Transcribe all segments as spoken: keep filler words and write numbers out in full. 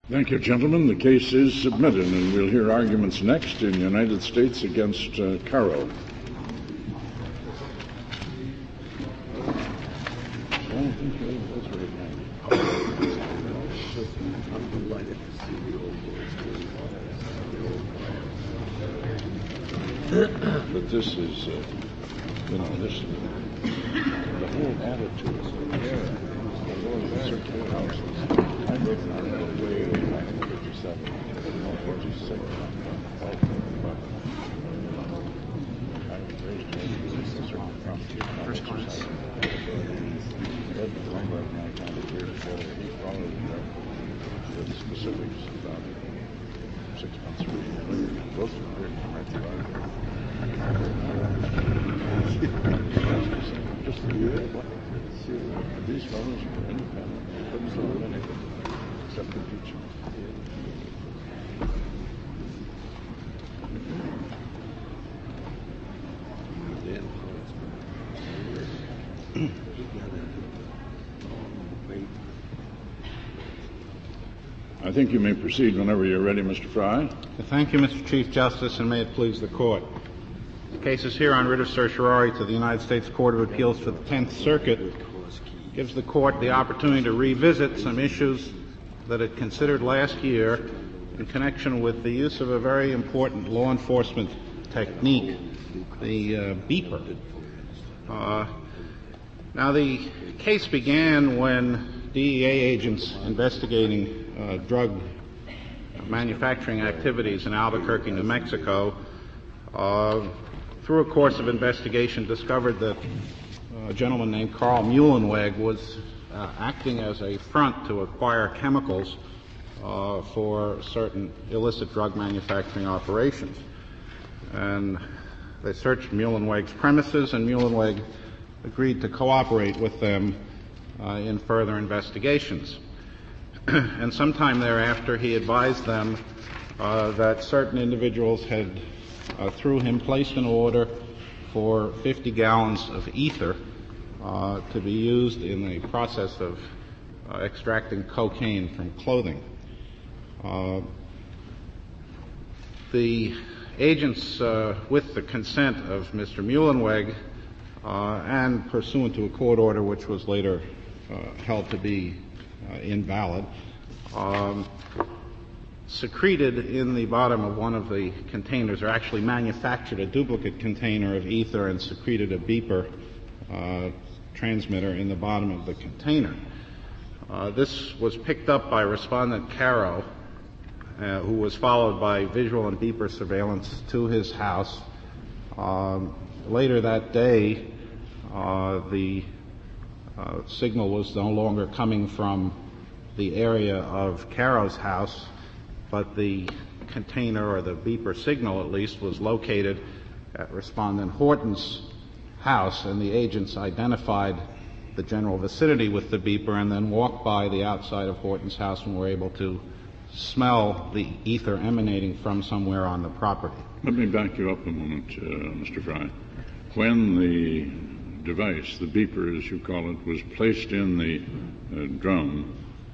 Thank you, gentlemen. The case is submitted, and we'll hear arguments next in United States against uh, Caro. But this is, uh, you know, this is the whole attitude is there. Circular houses. I live out of the way of nine fifty-seven. forty-six. First class. The specifics about six months later. Both are very just the these fellows are independent. They couldn't solve anything except impeachment. I think you may proceed whenever you're ready, Mister Fry. Thank you, Mister Chief Justice, and may it please the Court. The case is here on writ of certiorari to the United States Court of Appeals for the Tenth Circuit. Gives the Court the opportunity to revisit some issues that it considered last year in connection with the use of a very important law enforcement technique, the uh, beeper. Uh, now, the case began when D E A agents investigating uh, drug manufacturing activities in Albuquerque, New Mexico, uh, through a course of investigation, discovered that a gentleman named Carl Muhlenweg was uh, acting as a front to acquire chemicals uh, for certain illicit drug manufacturing operations. And they searched Muhlenweg's premises, and Muhlenweg agreed to cooperate with them uh, in further investigations. And sometime thereafter, he advised them uh, that certain individuals had, uh, through him, placed an order for fifty gallons of ether uh, to be used in the process of uh, extracting cocaine from clothing. Uh, the agents, uh, with the consent of Mister Muhlenweg uh, and pursuant to a court order which was later uh, held to be uh, invalid, um, secreted in the bottom of one of the containers, or actually manufactured a duplicate container of ether and secreted a beeper uh, transmitter in the bottom of the container. Uh, this was picked up by Respondent Caro, uh, who was followed by visual and beeper surveillance to his house. Um, later that day, uh, the uh, signal was no longer coming from the area of Caro's house, but the container, or the beeper signal at least, was located at Respondent Horton's house, and the agents identified the general vicinity with the beeper and then walked by the outside of Horton's house and were able to smell the ether emanating from somewhere on the property. Let me back you up a moment, uh, Mister Fry. When the device, the beeper as you call it, was placed in the uh, drum,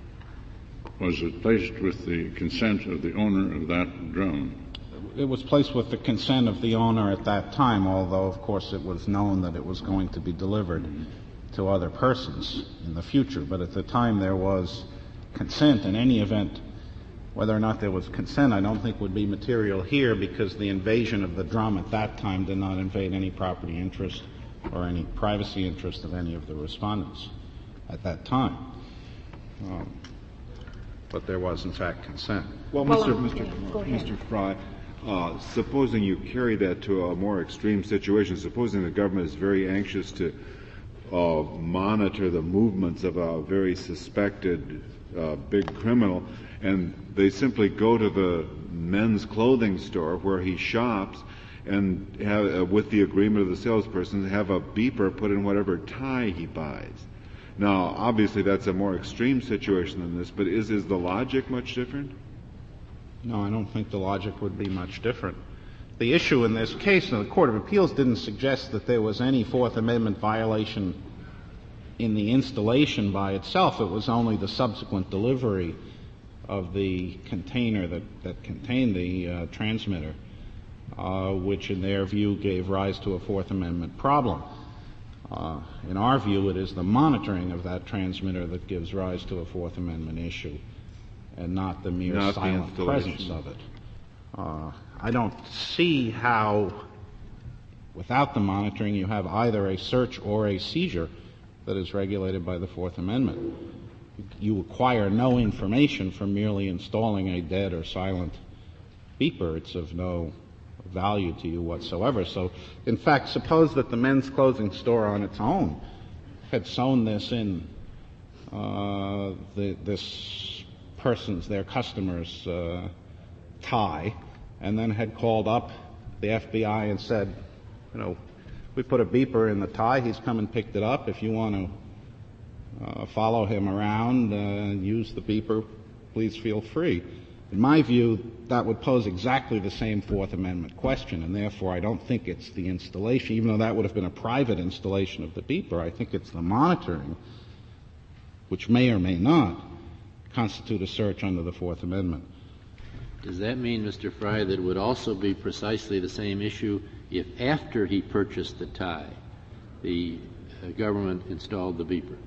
was it placed with the consent of the owner of that drum? It was placed with the consent of the owner at that time, although, of course, it was known that it was going to be delivered mm-hmm. to other persons in the future. But at the time there was consent. In any event, whether or not there was consent, I don't think would be material here, because the invasion of the drum at that time did not invade any property interest or any privacy interest of any of the respondents at that time. Um, but there was, in fact, consent. Well, well Mister Mister Mister Fry, uh, supposing you carry that to a more extreme situation, supposing the government is very anxious to uh, monitor the movements of a very suspected uh, big criminal, and they simply go to the men's clothing store where he shops and have, uh, with the agreement of the salesperson, have a beeper put in whatever tie he buys. Now, obviously, that's a more extreme situation than this, but is, is the logic much different? No, I don't think the logic would be much different. The issue in this case, and the Court of Appeals didn't suggest that there was any Fourth Amendment violation in the installation by itself. It was only the subsequent delivery of the container that, that contained the uh, transmitter, uh, which in their view gave rise to a Fourth Amendment problem. Uh, in our view, it is the monitoring of that transmitter that gives rise to a Fourth Amendment issue, and not the mere not silent the presence of it. Uh, I don't see how, without the monitoring, you have either a search or a seizure that is regulated by the Fourth Amendment. You acquire no information from merely installing a dead or silent beeper. It's of no value to you whatsoever. So, in fact, suppose that the men's clothing store on its own had sewn this in uh, the, this person's, their customer's uh, tie, and then had called up the F B I and said, you know, we put a beeper in the tie, he's come and picked it up. If you want to uh, follow him around and uh, use the beeper, please feel free. In my view, that would pose exactly the same Fourth Amendment question, and therefore I don't think it's the installation, even though that would have been a private installation of the beeper. I think it's the monitoring, which may or may not constitute a search under the Fourth Amendment. Does that mean, Mister Fry, that it would also be precisely the same issue if after he purchased the tie, the uh, government installed the beeper?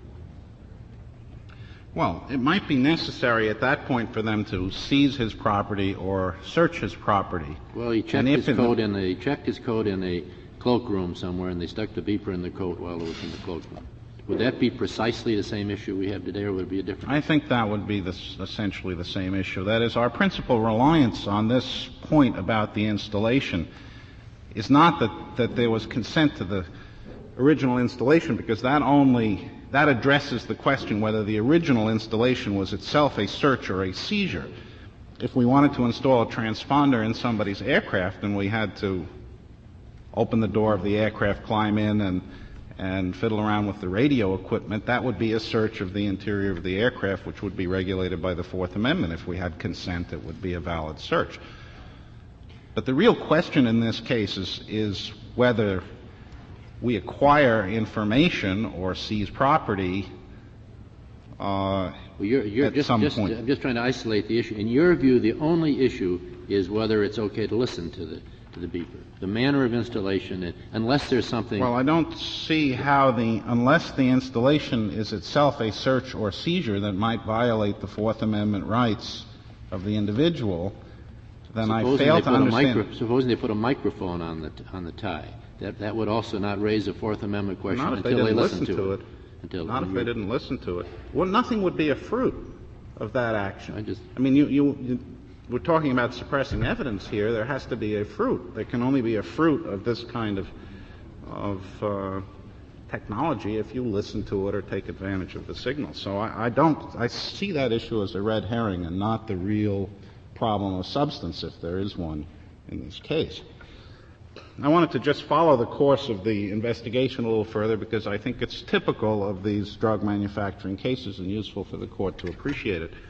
Well, it might be necessary at that point for them to seize his property or search his property. Well, he checked his coat in the, he checked his coat in a cloakroom somewhere, and they stuck the beeper in the coat while it was in the cloakroom. Would that be precisely the same issue we have today, or would it be a different? I think that would be the, essentially the same issue. That is, our principal reliance on this point about the installation is not that, that there was consent to the original installation, because that only that addresses the question whether the original installation was itself a search or a seizure. If we wanted to install a transponder in somebody's aircraft and we had to open the door of the aircraft, climb in, and and fiddle around with the radio equipment, that would be a search of the interior of the aircraft, which would be regulated by the Fourth Amendment. If we had consent, it would be a valid search. But the real question in this case is, is whether we acquire information or seize property uh, well, you're, you're at just, some just, point. I'm just trying to isolate the issue. In your view, the only issue is whether it's okay to listen to the to the beeper, the manner of installation, it, unless there's something. Well, I don't see how the unless the installation is itself a search or seizure that might violate the Fourth Amendment rights of the individual, then supposing I fail they to put understand. A micro, supposing they put a microphone on the on the tie, that that would also not raise a Fourth Amendment question Not if until they didn't listen, listen to, to it. it. Until Not if they didn't listen to it. Well, nothing would be a fruit of that action. I just. I mean, you, you, you we're talking about suppressing evidence here. There has to be a fruit. There can only be a fruit of this kind of of uh, technology if you listen to it or take advantage of the signal. So I, I don't. I see that issue as a red herring and not the real problem of substance, if there is one in this case. I wanted to just follow the course of the investigation a little further because I think it's typical of these drug manufacturing cases and useful for the court to appreciate it.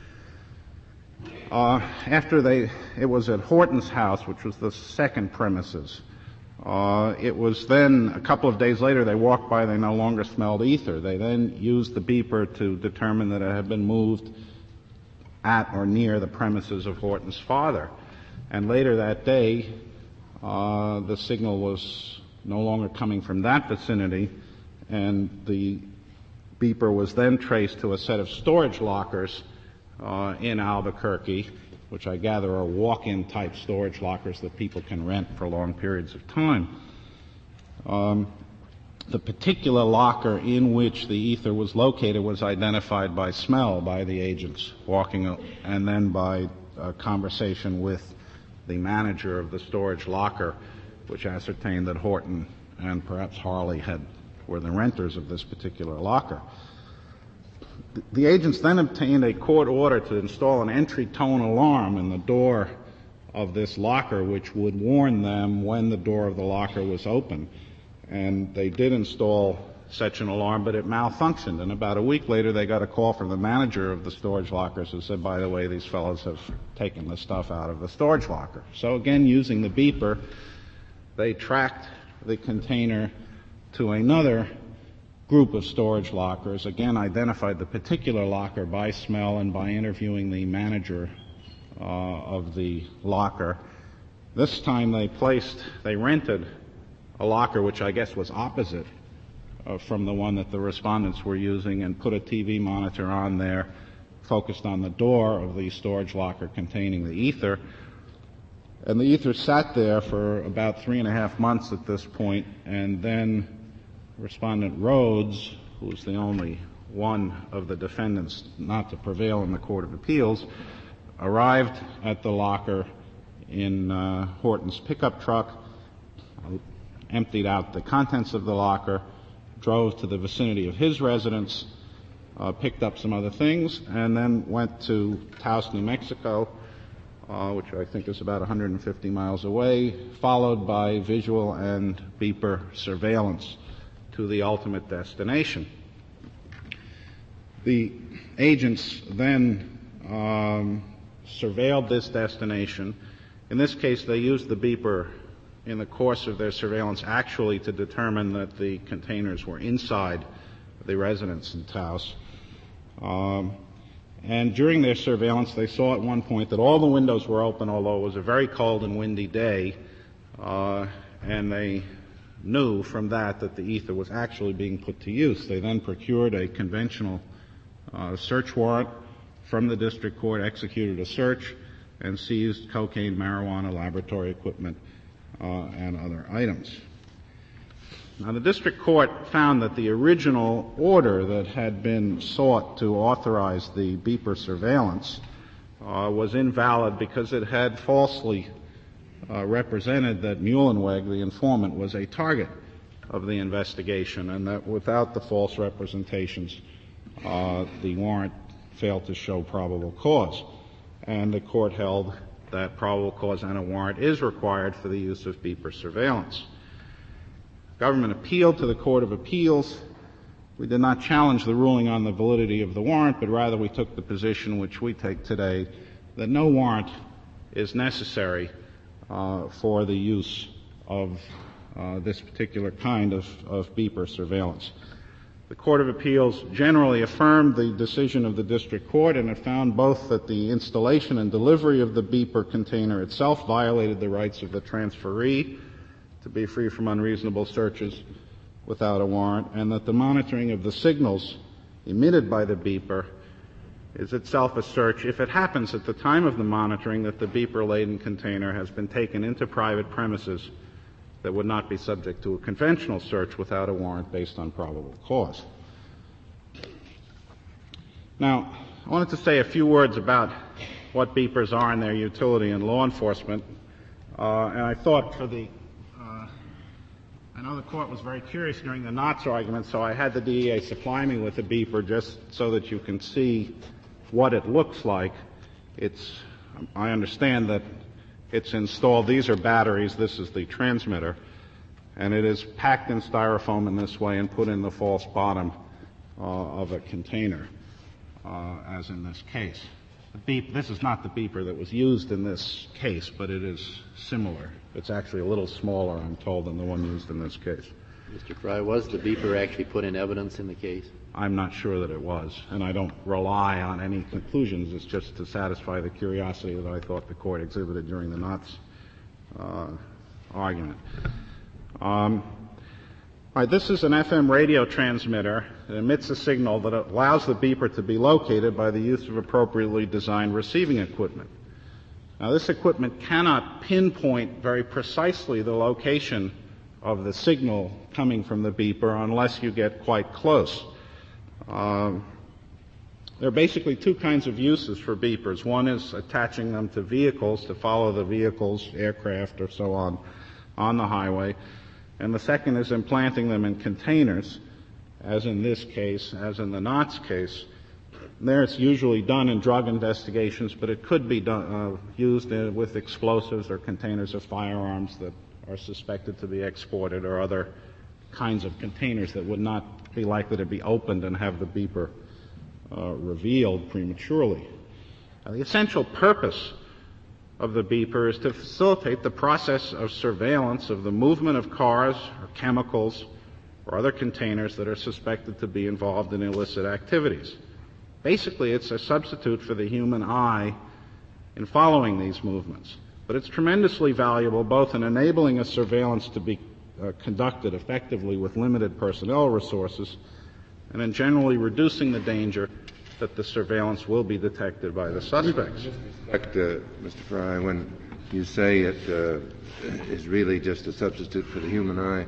Uh, after they, it was at Horton's house, which was the second premises. Uh, it was then, a couple of days later, they walked by, they no longer smelled ether. They then used the beeper to determine that it had been moved at or near the premises of Horton's father. And later that day, uh, the signal was no longer coming from that vicinity, and the beeper was then traced to a set of storage lockers Uh, in Albuquerque, which I gather are walk-in type storage lockers that people can rent for long periods of time. Um, the particular locker in which the ether was located was identified by smell by the agents walking, uh, and then by a conversation with the manager of the storage locker, which ascertained that Horton and perhaps Harley had were the renters of this particular locker. The agents then obtained a court order to install an entry tone alarm in the door of this locker, which would warn them when the door of the locker was open. And they did install such an alarm, but it malfunctioned. And about a week later, they got a call from the manager of the storage lockers who said, by the way, these fellows have taken the stuff out of the storage locker. So again, using the beeper, they tracked the container to another group of storage lockers, again identified the particular locker by smell and by interviewing the manager uh, of the locker. This time they placed, they rented a locker which I guess was opposite uh, from the one that the respondents were using, and put a T V monitor on there focused on the door of the storage locker containing the ether. And the ether sat there for about three and a half months at this point, and then Respondent Rhodes, who was the only one of the defendants not to prevail in the Court of Appeals, arrived at the locker in uh, Horton's pickup truck, uh, emptied out the contents of the locker, drove to the vicinity of his residence, uh, picked up some other things, and then went to Taos, New Mexico, uh, which I think is about one hundred fifty miles away, followed by visual and beeper surveillance to the ultimate destination. The agents then um, surveilled this destination. In this case, they used the beeper in the course of their surveillance actually to determine that the containers were inside the residence in Taos. Um, and during their surveillance, they saw at one point that all the windows were open, although it was a very cold and windy day, uh, and they knew from that that the ether was actually being put to use. They then procured a conventional uh, search warrant from the district court, executed a search, and seized cocaine, marijuana, laboratory equipment, uh, and other items. Now, the district court found that the original order that had been sought to authorize the beeper surveillance uh, was invalid because it had falsely Uh, represented that Muhlenweg, the informant, was a target of the investigation, and that without the false representations, uh, the warrant failed to show probable cause. And the court held that probable cause and a warrant is required for the use of beeper surveillance. Government appealed to the Court of Appeals. We did not challenge the ruling on the validity of the warrant, but rather we took the position which we take today, that no warrant is necessary Uh, for the use of uh, this particular kind of, of beeper surveillance. The Court of Appeals generally affirmed the decision of the district court, and it found both that the installation and delivery of the beeper container itself violated the rights of the transferee to be free from unreasonable searches without a warrant, and that the monitoring of the signals emitted by the beeper is itself a search if it happens at the time of the monitoring that the beeper-laden container has been taken into private premises that would not be subject to a conventional search without a warrant based on probable cause. Now, I wanted to say a few words about what beepers are and their utility in law enforcement, uh, and I thought for the uh, I know the court was very curious during the Knotts argument, so I had the D E A supply me with a beeper just so that you can see what it looks like. It's, I understand that it's installed, these are batteries, this is the transmitter, and it is packed in styrofoam in this way and put in the false bottom uh, of a container, uh, as in this case. The beep, this is not the beeper that was used in this case, but it is similar. It's actually a little smaller, I'm told, than the one used in this case. Mister Fry, was the beeper actually put in evidence in the case? I'm not sure that it was, and I don't rely on any conclusions. It's just to satisfy the curiosity that I thought the court exhibited during the Knotts uh, argument. Um, all right, this is an F M radio transmitter. It emits a signal that allows the beeper to be located by the use of appropriately designed receiving equipment. Now, this equipment cannot pinpoint very precisely the location of the signal coming from the beeper unless you get quite close. Um, there are basically two kinds of uses for beepers. One is attaching them to vehicles to follow the vehicles, aircraft or so on, on the highway. And the second is implanting them in containers, as in this case, as in the Knotts case. There it's usually done in drug investigations, but it could be done, uh, used in, with explosives or containers of firearms that are suspected to be exported, or other kinds of containers that would not be likely to be opened and have the beeper uh, revealed prematurely. Now, the essential purpose of the beeper is to facilitate the process of surveillance of the movement of cars or chemicals or other containers that are suspected to be involved in illicit activities. Basically, it's a substitute for the human eye in following these movements. But it's tremendously valuable both in enabling a surveillance to be uh, conducted effectively with limited personnel resources and in generally reducing the danger that the surveillance will be detected by the suspects. In respect, uh, Mister Fry, when you say it uh, is really just a substitute for the human eye,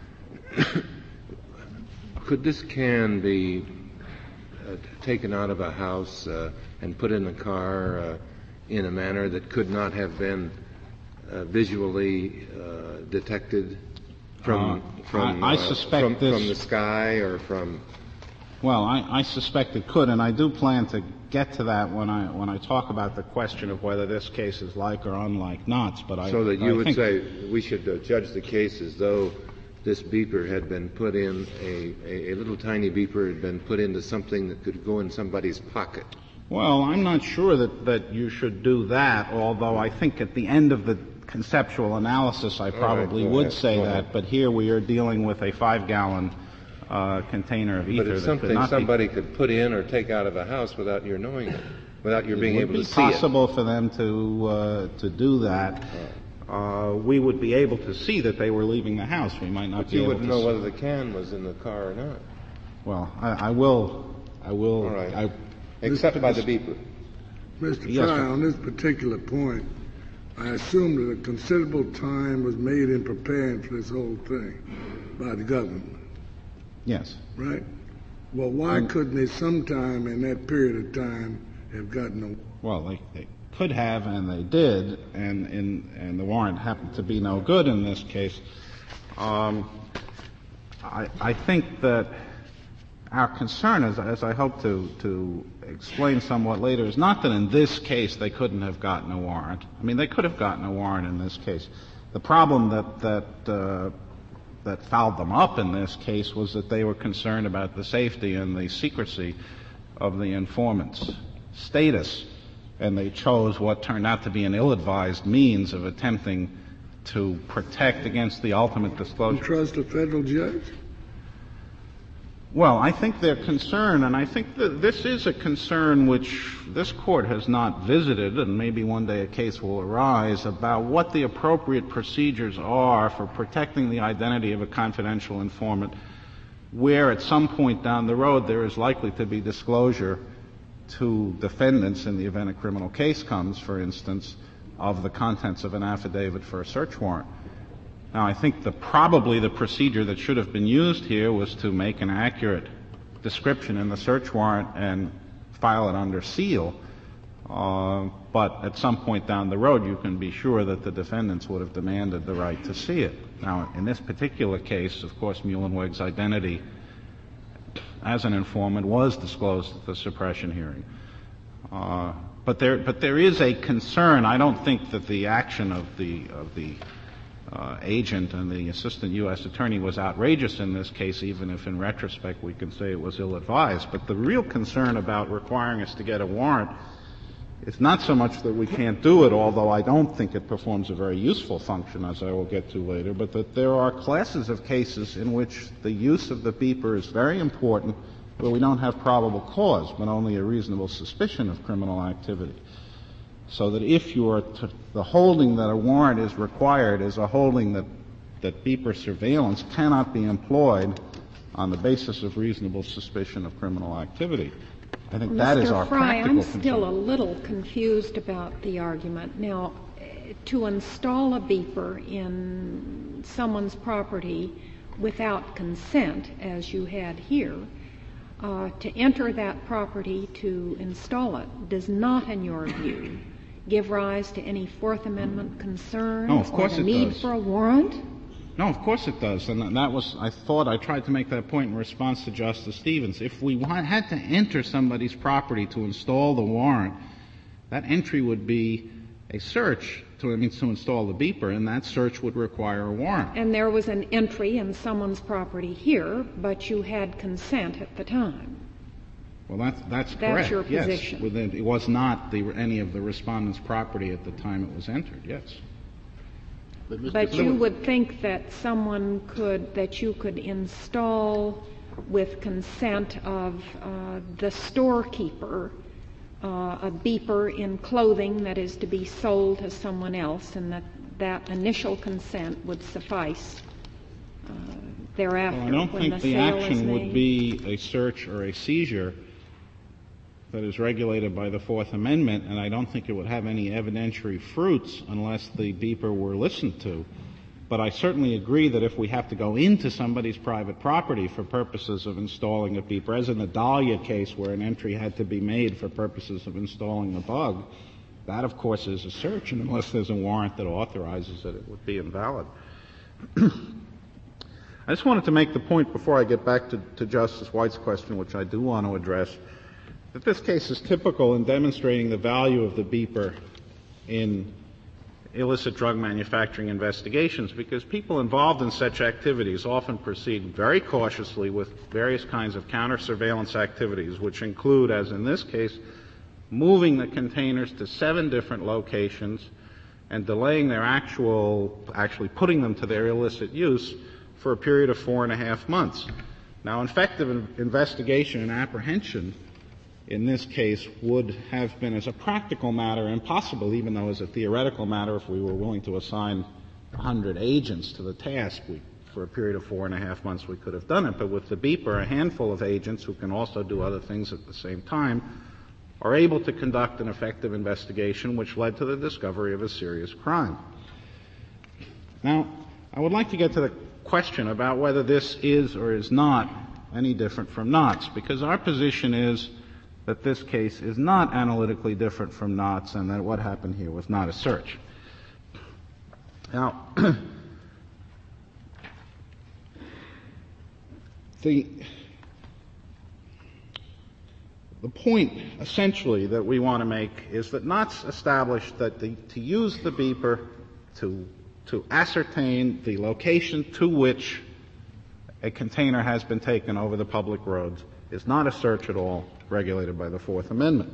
could this can be uh, taken out of a house uh, and put in a car uh, in a manner that could not have been uh, visually uh, detected from uh, from, I, I uh, suspect from, this, from the sky or from? Well, I, I suspect it could, and I do plan to get to that when I when I talk about the question of whether this case is like or unlike Knott's. But I so that you I would think say we should uh, judge the case as though this beeper had been put in a, a, a little tiny beeper had been put into something that could go in somebody's pocket. Well, I'm not sure that, that you should do that, although I think at the end of the conceptual analysis I probably right, would ahead, say go that, ahead. but here we are dealing with a five-gallon uh, container of ether. But it's that could something not somebody be, could put in or take out of a house without your knowing it, without your being it able would be to see it. possible for them to uh, to do that. Uh, we would be able to see that they were leaving the house. We might not But be you able wouldn't to know see. whether the can was in the car or not. Well, I, I will. I will. All right. I, Except by the beeper. Mister Yes, Fry, sir. on this particular point, I assume that a considerable time was made in preparing for this whole thing by the government, yes. right? Well, why couldn't they sometime in that period of time have gotten a Well, they, they could have, and they did, and in, and the warrant happened to be no good in this case. Um, I, I think that our concern, as, as I hope to, to explain somewhat later, is not that in this case they couldn't have gotten a warrant. I mean, they could have gotten a warrant in this case. The problem that that uh, that fouled them up in this case was that they were concerned about the safety and the secrecy of the informant's status, and they chose what turned out to be an ill-advised means of attempting to protect against the ultimate disclosure. trust a federal judge? Well, I think their concern, and I think that this is a concern which this court has not visited, and maybe one day a case will arise, about what the appropriate procedures are for protecting the identity of a confidential informant, where at some point down the road there is likely to be disclosure to defendants in the event a criminal case comes, for instance, of the contents of an affidavit for a search warrant. Now, I think the, probably the procedure that should have been used here was to make an accurate description in the search warrant and file it under seal. Uh, but at some point down the road, you can be sure that the defendants would have demanded the right to see it. Now, in this particular case, of course, Muhlenweg's identity as an informant was disclosed at the suppression hearing. Uh, but there, but there is a concern. I don't think that the action of the of the Uh, agent and the assistant U S attorney was outrageous in this case, even if in retrospect we can say it was ill-advised. But the real concern about requiring us to get a warrant is not so much that we can't do it, although I don't think it performs a very useful function, as I will get to later, but that there are classes of cases in which the use of the beeper is very important, where we don't have probable cause, but only a reasonable suspicion of criminal activity. So that if you are to, the holding that a warrant is required is a holding that, that beeper surveillance cannot be employed on the basis of reasonable suspicion of criminal activity. I think well, that Mister is our Fry, practical I'm concern. still a little confused about the argument. Now, to install a beeper in someone's property without consent, as you had here, uh, to enter that property to install it does not, in your view, give rise to any Fourth Amendment concern No, of course or the it need does. for a warrant? No, of course it does. And that was, I thought, I tried to make that point in response to Justice Stevens. If we want, had to enter somebody's property to install the warrant, that entry would be a search to, I mean, to install the beeper, and that search would require a warrant. And there was an entry in someone's property here, but you had consent at the time. Well, that's, that's That's correct. your yes. position. Within, it was not the, any of the respondent's property at the time it was entered, yes. But, Mister But you Fluid- would think that someone could, that you could install with consent of uh, the storekeeper uh, a beeper in clothing that is to be sold to someone else, and that that initial consent would suffice uh, thereafter Well, I don't when think the the sale is action would made. be a search or a seizure that is regulated by the Fourth Amendment, and I don't think it would have any evidentiary fruits unless the beeper were listened to. But I certainly agree that if we have to go into somebody's private property for purposes of installing a beeper, as in the Dahlia case where an entry had to be made for purposes of installing a bug, that, of course, is a search, and unless there's a warrant that authorizes it, it would be invalid. I just wanted to make the point before I get back to, to Justice White's question, which I do want to address, that this case is typical in demonstrating the value of the beeper in illicit drug manufacturing investigations, because people involved in such activities often proceed very cautiously with various kinds of counter-surveillance activities, which include, as in this case, moving the containers to seven different locations and delaying their actual, actually putting them to their illicit use for a period of four and a half months. Now, effective in- investigation and apprehension in this case would have been, as a practical matter, impossible, even though as a theoretical matter, if we were willing to assign one hundred agents to the task, we, for a period of four and a half months we could have done it. But with the beeper, a handful of agents who can also do other things at the same time are able to conduct an effective investigation, which led to the discovery of a serious crime. Now, I would like to get to the question about whether this is or is not any different from Knotts, because our position is that this case is not analytically different from Knotts and that what happened here was not a search. Now, the, the point essentially that we want to make is that Knotts established that the, to use the beeper to, to ascertain the location to which a container has been taken over the public roads is not a search at all, regulated by the Fourth Amendment.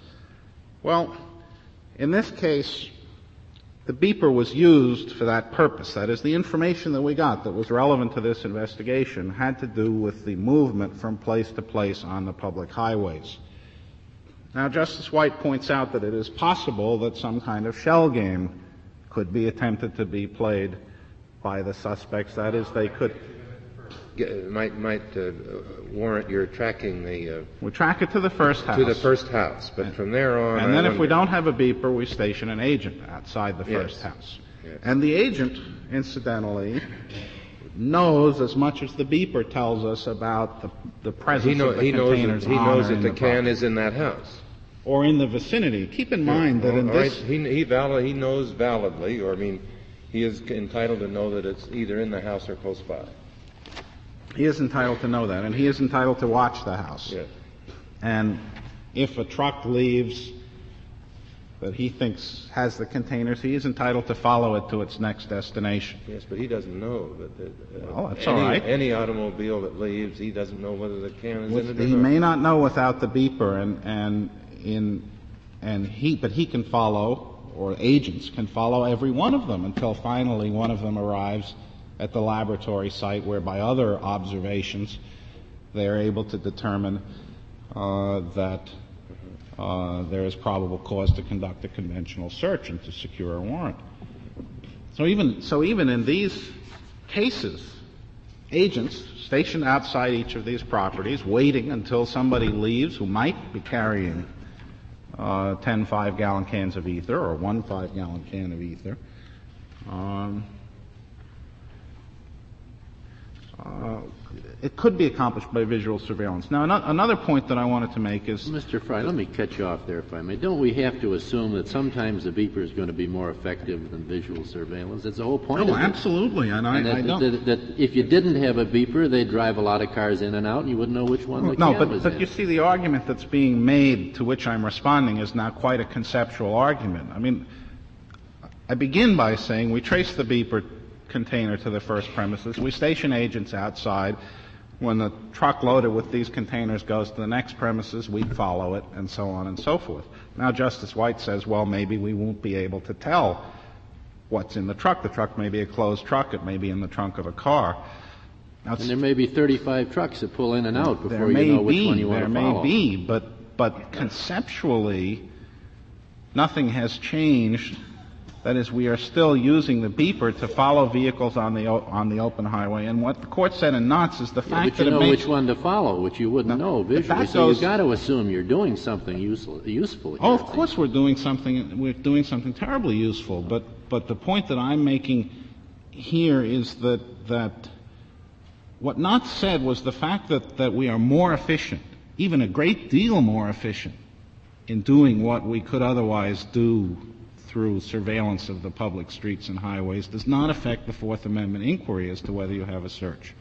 Well, in this case, the beeper was used for that purpose. That is, the information that we got that was relevant to this investigation had to do with the movement from place to place on the public highways. Now, Justice White points out that it is possible that some kind of shell game could be attempted to be played by the suspects. That is, they could might might uh, warrant your tracking the uh, we track it to the first house. to the first house, but and, from there on. And I then if wonder. we don't have a beeper, we station an agent outside the Yes. first house. Yes. And the agent, incidentally, knows as much as the beeper tells us about the, the presence he, know, of the he knows containers that, he on knows or that in the the can property. is in that house. Or in the vicinity. Keep in mind that All in right. this he he, valid, he knows validly, or I mean, he is entitled to know that it's either in the house or close by. he is entitled to know that, and he is entitled to watch the house. Yes. And if a truck leaves that he thinks has the containers, he is entitled to follow it to its next destination. Yes, but he doesn't know that. that uh, Well, that's any, all right. Any automobile that leaves, he doesn't know whether the can is With, in it or he not. may not know without the beeper, and and in and he, but he can follow, or agents can follow every one of them until finally one of them arrives at the laboratory site, where by other observations they are able to determine uh, that uh, there is probable cause to conduct a conventional search and to secure a warrant. So even so, even in these cases, agents stationed outside each of these properties, waiting until somebody leaves who might be carrying uh, ten five-gallon cans of ether or one five-gallon can of ether. Um, uh, it could be accomplished by visual surveillance. Now, ano- another point that I wanted to make is... Mister Fry, let me cut you off there if I may. Don't we have to assume that sometimes the beeper is going to be more effective than visual surveillance? That's the whole point Oh, of it. absolutely, and I, And that, I don't... that, that if you didn't have a beeper, they'd drive a lot of cars in and out, and you wouldn't know which one the No, can but, was but in. you see, the argument that's being made to which I'm responding is now quite a conceptual argument. I mean, I begin by saying we trace the beeper container to the first premises. We station agents outside. When the truck loaded with these containers goes to the next premises, we follow it, and so on and so forth. Now, Justice White says, well, maybe we won't be able to tell what's in the truck. The truck may be a closed truck. It may be in the trunk of a car. Now, and there may be thirty-five trucks that pull in and out before you may know which be, one you want to There follow. may be, but, but conceptually, nothing has changed. That is, we are still using the beeper to follow vehicles on the o- on the open highway. And what the court said in Knotts is the Yeah, fact but that you it know makes which one to follow, which you wouldn't know visually. that So goes- you've got to assume you're doing something useful. Useful. Here, Oh, of I think. course we're doing something, we're doing something terribly useful, but, but the point that I'm making here is that, that what Knott said was the fact that, that we are more efficient, even a great deal more efficient, in doing what we could otherwise do through surveillance of the public streets and highways does not affect the Fourth Amendment inquiry as to whether you have a search.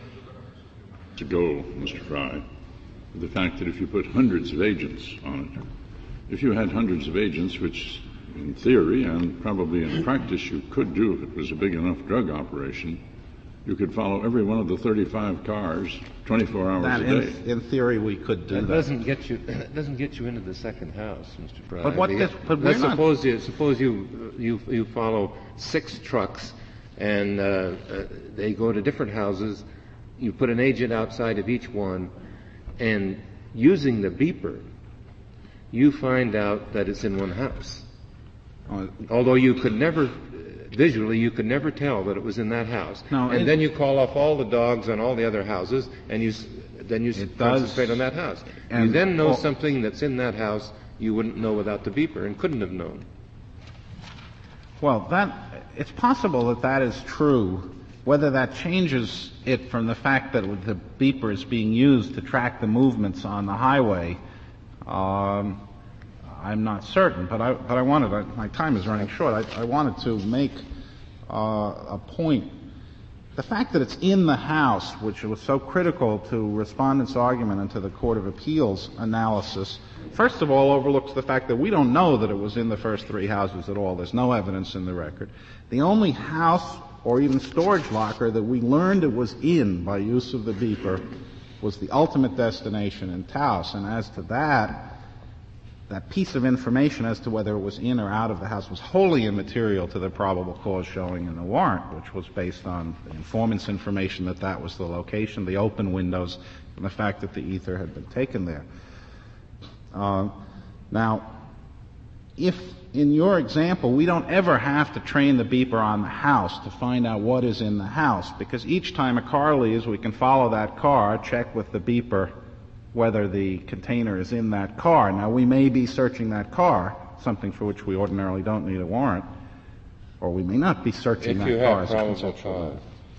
To go, Mister Fry, the fact that if you put hundreds of agents on it, if you had hundreds of agents, which in theory and probably in practice you could do if it was a big enough drug operation, you could follow every one of the thirty-five cars twenty-four hours That, a in, day. in theory, we could do It that. doesn't get you. It doesn't get you into the second house, Mister Fry. But what The- this- but let's we're not- suppose you suppose you you you follow six trucks, and uh, uh, they go to different houses. You put an agent outside of each one, and using the beeper, you find out that it's in one house. Uh, Although you could never, visually, you could never tell that it was in that house. No, and it- then you call off all the dogs on all the other houses, and you s- then you s- It does- concentrate on that house. You and then know all- something that's in that house you wouldn't know without the beeper and couldn't have known. Well, that it's possible that that is true. Whether that changes it from the fact that the beeper is being used to track the movements on the highway, um, I'm not certain. But I, but I wanted. I, my time is running short. I, I wanted to make uh, a point. The fact that it's in the house, which was so critical to respondents' argument and to the Court of Appeals analysis, first of all overlooks the fact that we don't know that it was in the first three houses at all. There's no evidence in the record. The only house or even storage locker that we learned it was in by use of the beeper was the ultimate destination in Taos. And as to that, that piece of information as to whether it was in or out of the house was wholly immaterial to the probable cause showing in the warrant, which was based on the informant's information that that was the location, the open windows, and the fact that the ether had been taken there. Uh, now, if in your example we don't ever have to train the beeper on the house to find out what is in the house, because each time a car leaves we can follow that car, check with the beeper whether the container is in that car. Now, we may be searching that car, something for which we ordinarily don't need a warrant, or we may not be searching If that you car have as a probable conceptual cause. matter.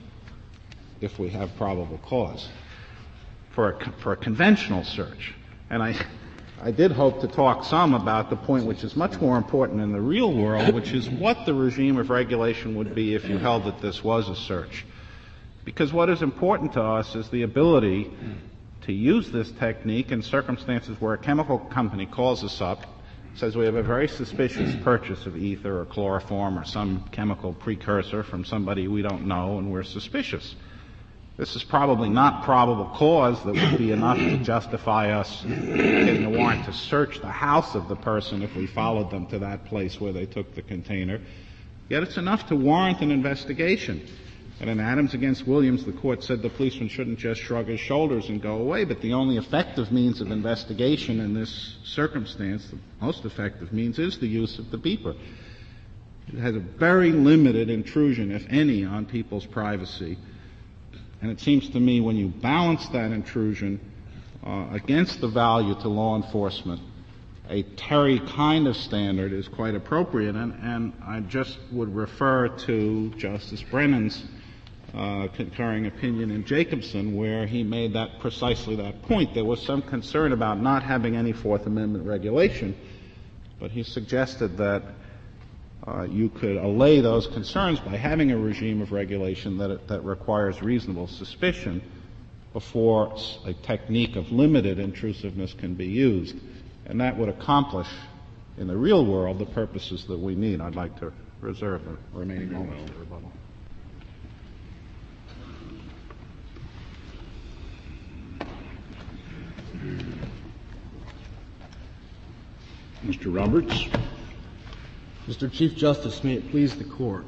If we have probable cause for a, for a conventional search. And I, I did hope to talk some about the point which is much more important in the real world, which is what the regime of regulation would be if you held that this was a search. Because what is important to us is the ability to use this technique in circumstances where a chemical company calls us up, says we have a very suspicious purchase of ether or chloroform or some chemical precursor from somebody we don't know, and we're suspicious. This is probably not probable cause that would be enough to justify us getting a warrant to search the house of the person if we followed them to that place where they took the container. Yet it's enough to warrant an investigation. And in Adams against Williams, the court said the policeman shouldn't just shrug his shoulders and go away, but the only effective means of investigation in this circumstance, the most effective means, is the use of the beeper. It has a very limited intrusion, if any, on people's privacy. And it seems to me when you balance that intrusion uh, against the value to law enforcement, a Terry kind of standard is quite appropriate. And, and I just would refer to Justice Brennan's uh, concurring opinion in Jacobson, where he made that precisely that point. There was some concern about not having any Fourth Amendment regulation, but he suggested that Uh, you could allay those concerns by having a regime of regulation that, it, that requires reasonable suspicion before a technique of limited intrusiveness can be used. And that would accomplish, in the real world, the purposes that we need. I'd like to reserve the remaining moments for rebuttal. Mister Roberts. Mister Chief Justice, may it please the Court.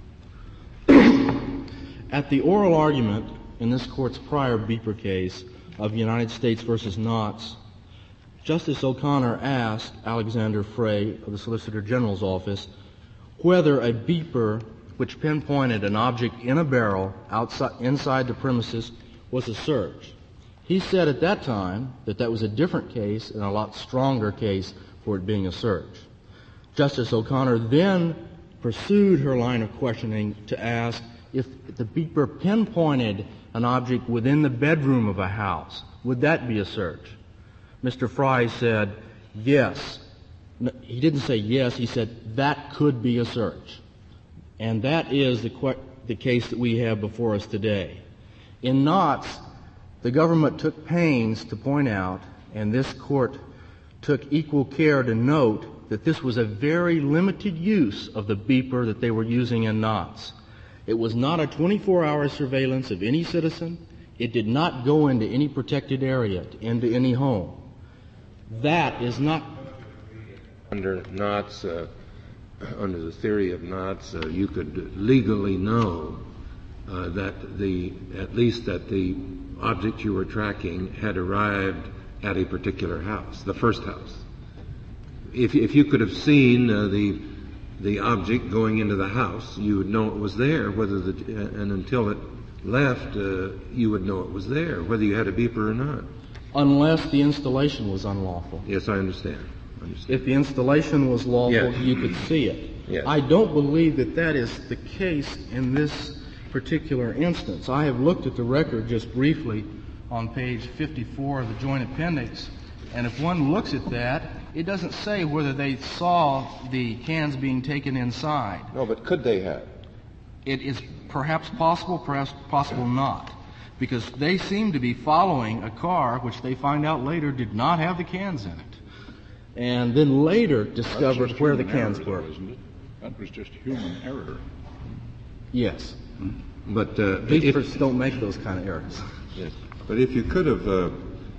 At the oral argument in this Court's prior beeper case of United States versus Knotts, Justice O'Connor asked Alexander Frey of the Solicitor General's office whether a beeper which pinpointed an object in a barrel outside, inside the premises was a search. He said at that time that that was a different case and a lot stronger case for it being a search. Justice O'Connor then pursued her line of questioning to ask if the beeper pinpointed an object within the bedroom of a house, would that be a search? Mister Frey said, yes. No, he didn't say yes, he said that could be a search. And that is the, que- the case that we have before us today. In Knotts, the government took pains to point out, and this Court took equal care to note, that this was a very limited use of the beeper that they were using in Knotts. It was not a twenty-four hour surveillance of any citizen. It did not go into any protected area, into any home. That is not... Under Knotts, uh, under the theory of Knotts, uh, you could legally know uh, that the, at least that the object you were tracking had arrived at a particular house, the first house. If, if you could have seen uh, the the object going into the house, you would know it was there, whether the, uh, and until it left, uh, you would know it was there, whether you had a beeper or not. Unless the installation was unlawful. Yes, I understand. I understand. If the installation was lawful, Yes. you could see it. Yes. I don't believe that that is the case in this particular instance. I have looked at the record just briefly on page fifty-four of the Joint Appendix, and if one looks at that, it doesn't say whether they saw the cans being taken inside. No, but could they have? It is perhaps possible, perhaps possible not, because they seem to be following a car which they find out later did not have the cans in it, and then later discovered where the cans error, were. Though, isn't it? That was just human error. Yes. But uh, Beepers don't make those kind of errors. Yes. But if you could have, uh,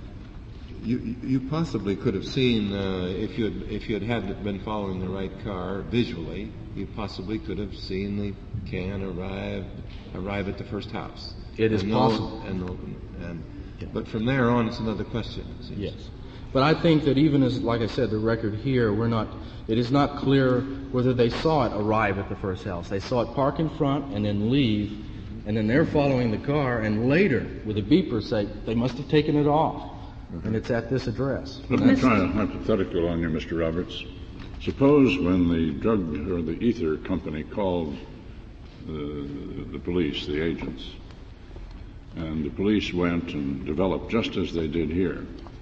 you you possibly could have seen uh, if you had if you had had been following the right car visually, you possibly could have seen the can arrive arrive at the first house. It is and know- possible. And, know- and Yeah. but from there on, it's another question. it seems. Yes. But I think that even as, like I said, the record here, we're not, it is not clear whether they saw it arrive at the first house. They saw it park in front and then leave, and then they're following the car, and later, with a beeper, say, they must have taken it off, and it's at this address. Let me try a hypothetical on you, Mister Roberts. Suppose when the drug or the ether company called the, the police, the agents, and the police went and developed just as they did here.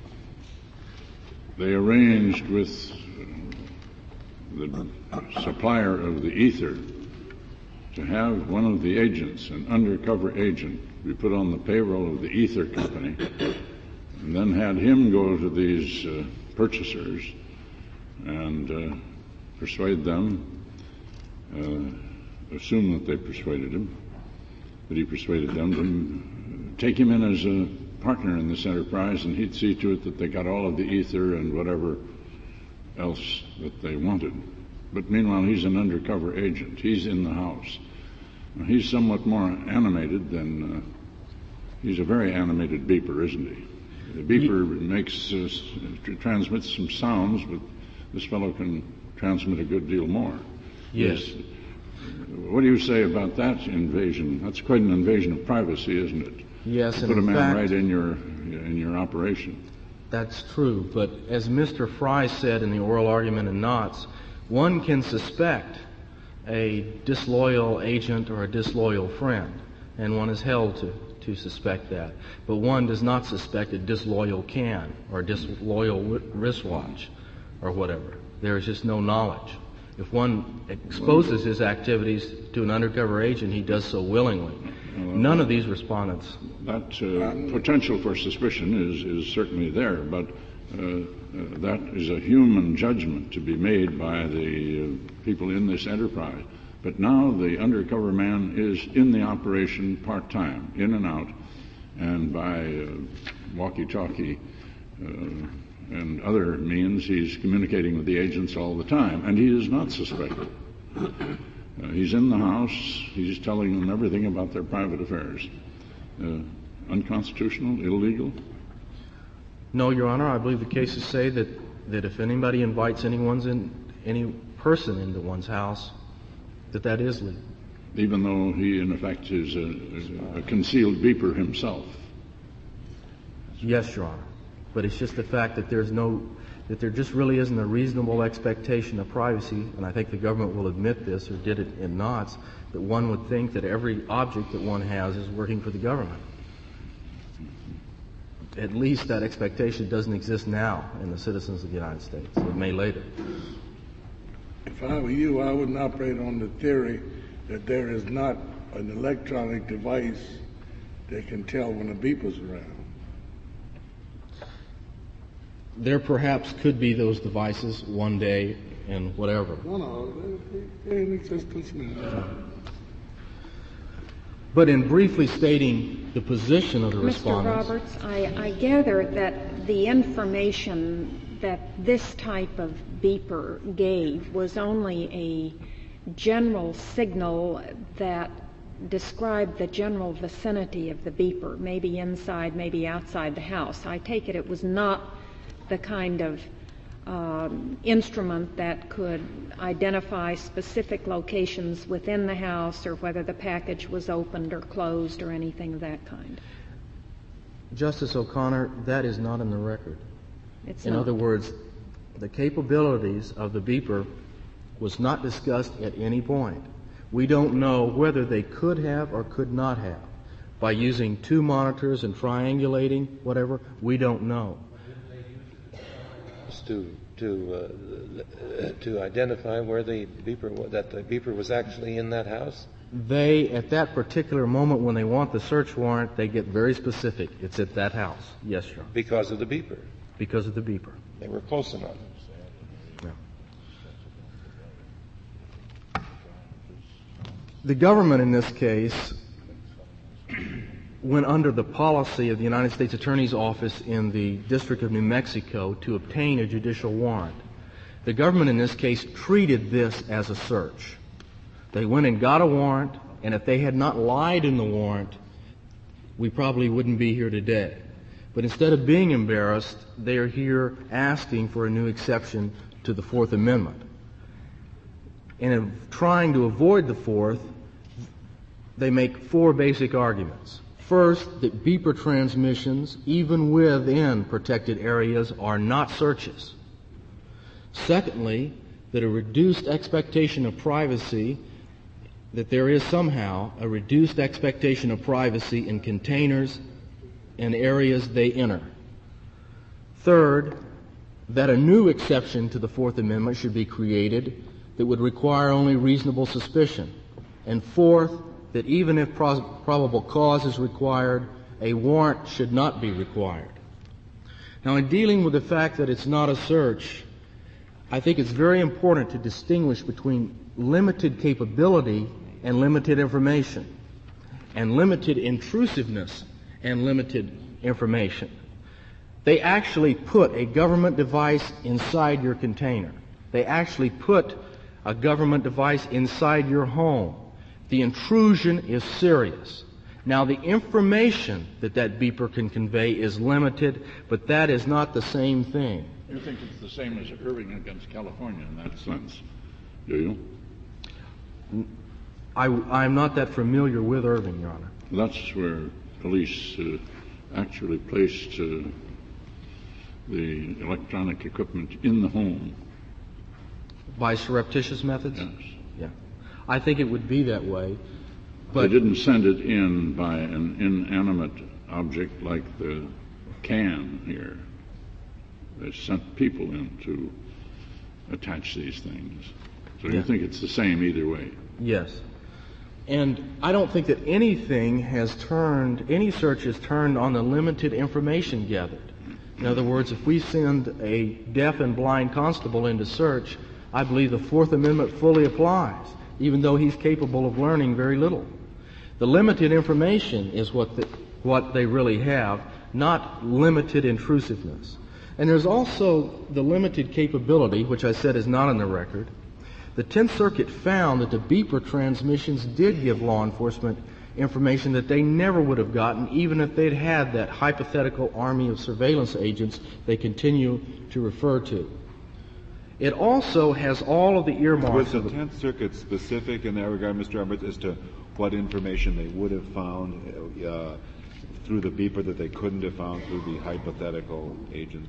They arranged with the supplier of the ether to have one of the agents, an undercover agent, be put on the payroll of the ether company, and then had him go to these uh, purchasers and uh, persuade them, uh, assume that they persuaded him, that he persuaded them to take him in as a partner in this enterprise, and he'd see to it that they got all of the ether and whatever else that they wanted. But meanwhile, he's an undercover agent. He's in the house. Now, he's somewhat more animated than, uh, he's a very animated beeper, isn't he? The beeper makes, uh, transmits some sounds, but this fellow can transmit a good deal more. Yes. Yes. What do you say about that invasion? That's quite an invasion of privacy, isn't it? Yes, and Put a in man fact, right in your in your operation. that's true. But as Mister Frey said in the oral argument in Knotts, one can suspect a disloyal agent or a disloyal friend, and one is held to, to suspect that. But one does not suspect a disloyal can or a disloyal wristwatch or whatever. There is just no knowledge. If one exposes his activities to an undercover agent, he does so willingly. None of these respondents. That uh, potential for suspicion is, is certainly there, but uh, uh, that is a human judgment to be made by the uh, people in this enterprise. But now the undercover man is in the operation part-time, in and out, and by uh, walkie-talkie uh, and other means, he's communicating with the agents all the time, and he is not suspected. Uh, he's in the house. He's telling them everything about their private affairs. Uh, unconstitutional, illegal? No, Your Honor. I believe the cases say that, that if anybody invites anyone's in, any person into one's house, that that is legal. Even though he, in effect, is a, a concealed beeper himself? Yes, Your Honor. But it's just the fact that there's no, that there just really isn't a reasonable expectation of privacy, and I think the government will admit this, or did it in Knott's, that one would think that every object that one has is working for the government. At least that expectation doesn't exist now in the citizens of the United States. It may later. If I were you, I wouldn't operate on the theory that there is not an electronic device that can tell when a beeper's around. There perhaps could be those devices one day and whatever. No, no, they're in existence now. But in briefly stating the position of the respondents... Mister Roberts, I, I gather that the information that this type of beeper gave was only a general signal that described the general vicinity of the beeper, maybe inside, maybe outside the house. I take it it was not the kind of um, instrument that could identify specific locations within the house or whether the package was opened or closed or anything of that kind. Justice O'Connor, that is not in the record. It's in not. other words, the capabilities of the beeper was not discussed at any point. We don't know whether they could have or could not have. By using two monitors and triangulating, whatever, we don't know. To to uh, to identify where the beeper that the beeper was actually in that house? They, at that particular moment when they want the search warrant, they get very specific. It's at that house. Yes, Your Honor. Because of the beeper? Because of the beeper. They were close enough. Yeah. The government in this case went under the policy of the United States Attorney's Office in the District of New Mexico to obtain a judicial warrant. The government in this case treated this as a search. They went and got a warrant, and if they had not lied in the warrant, we probably wouldn't be here today. But instead of being embarrassed, they are here asking for a new exception to the Fourth Amendment. And in trying to avoid the Fourth, they make four basic arguments. First, that beeper transmissions, even within protected areas, are not searches. Secondly, that a reduced expectation of privacy, that there is somehow a reduced expectation of privacy in containers and areas they enter. Third, that a new exception to the Fourth Amendment should be created that would require only reasonable suspicion. And fourth, that even if pro- probable cause is required, a warrant should not be required. Now, in dealing with the fact that it's not a search, I think it's very important to distinguish between limited capability and limited information, and limited intrusiveness and limited information. They actually put a government device inside your container. They actually put a government device inside your home. The intrusion is serious. Now, the information that that beeper can convey is limited, but that is not the same thing. You think it's the same as Irving against California in that sense, do you? I, I'm not that familiar with Irving, Your Honor. That's where police uh, actually placed uh, the electronic equipment in the home. By surreptitious methods? Yes. Yeah. I think it would be that way. But they didn't send it in by an inanimate object like the can here. They sent people in to attach these things. So yeah. You think it's the same either way? Yes. And I don't think that anything has turned, any search has turned on the limited information gathered. In other words, if we send a deaf and blind constable into search, I believe the Fourth Amendment fully applies, even though he's capable of learning very little. The limited information is what the, what they really have, not limited intrusiveness. And there's also the limited capability, which I said is not in the record. The Tenth Circuit found that the beeper transmissions did give law enforcement information that they never would have gotten even if they'd had that hypothetical army of surveillance agents they continue to refer to. It also has all of the earmarks. Was the of the Tenth Circuit specific in that regard, Mister Roberts, as to what information they would have found uh, through the beeper that they couldn't have found through the hypothetical agents?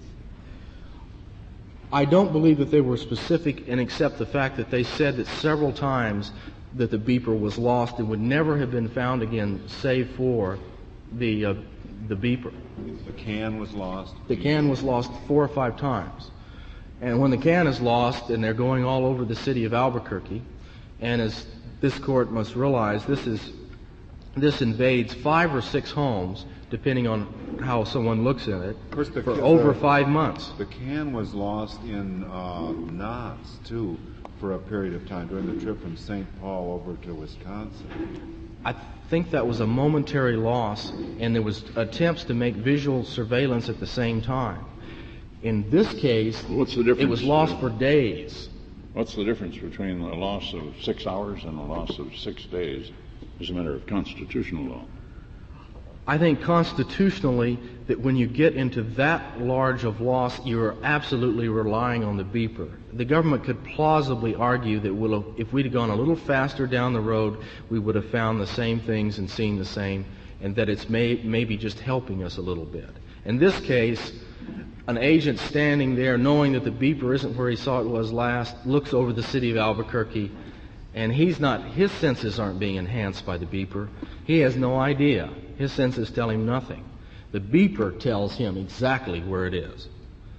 I don't believe that they were specific, and except the fact that they said that several times that the beeper was lost and would never have been found again, save for the uh, the beeper. The can was lost? The can was lost four or five times. And when the can is lost, and they're going all over the city of Albuquerque, and as this court must realize, this is this invades five or six homes, depending on how someone looks at it, course, the, for the, over five months. The can was lost in uh, Knott's, too, for a period of time during the trip from Saint Paul over to Wisconsin. I think that was a momentary loss, and there was attempts to make visual surveillance at the same time. In this case, What's the difference? It was lost for days. What's the difference between a loss of six hours and a loss of six days as a matter of constitutional law? I think constitutionally that when you get into that large of loss, you're absolutely relying on the beeper. The government could plausibly argue that we'll, if we'd gone a little faster down the road, we would have found the same things and seen the same, and that it's may, maybe just helping us a little bit. In this case, an agent standing there knowing that the beeper isn't where he saw it was last, looks over the city of Albuquerque, and he's not, his senses aren't being enhanced by the beeper. He has no idea. His senses tell him nothing. The beeper tells him exactly where it is.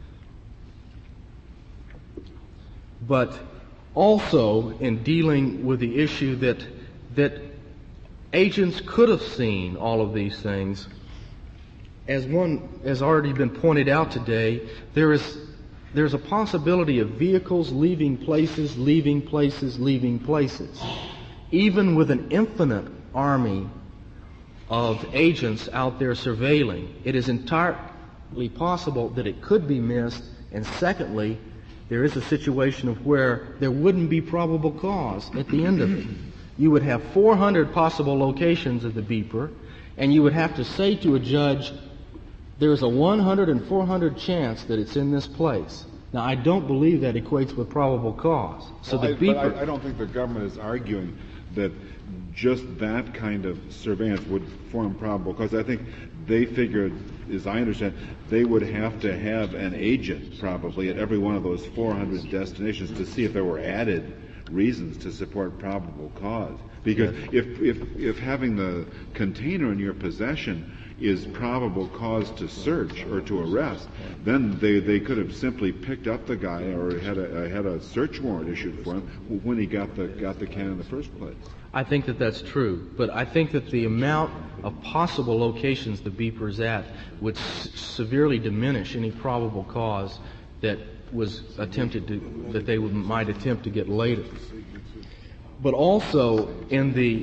But also in dealing with the issue that that agents could have seen all of these things, as one has already been pointed out today, there is there's a possibility of vehicles leaving places, leaving places, leaving places. Even with an infinite army of agents out there surveilling, it is entirely possible that it could be missed. And secondly, there is a situation of where there wouldn't be probable cause at the end of it. You would have four hundred possible locations of the beeper, and you would have to say to a judge, there's a one hundred and four hundred chance that it's in this place. Now, I don't believe that equates with probable cause. So well, the I, beeper... but I, I don't think the government is arguing that just that kind of surveillance would form probable cause. I think they figured, as I understand, they would have to have an agent probably at every one of those four hundred destinations to see if there were added reasons to support probable cause. Because if, if, if having the container in your possession is probable cause to search or to arrest, then they, they could have simply picked up the guy or had a, had a search warrant issued for him when he got the, got the can in the first place. I think that that's true, but I think that the amount of possible locations the beeper is at would s- severely diminish any probable cause that was attempted to, that they would, might attempt to get later. But also in the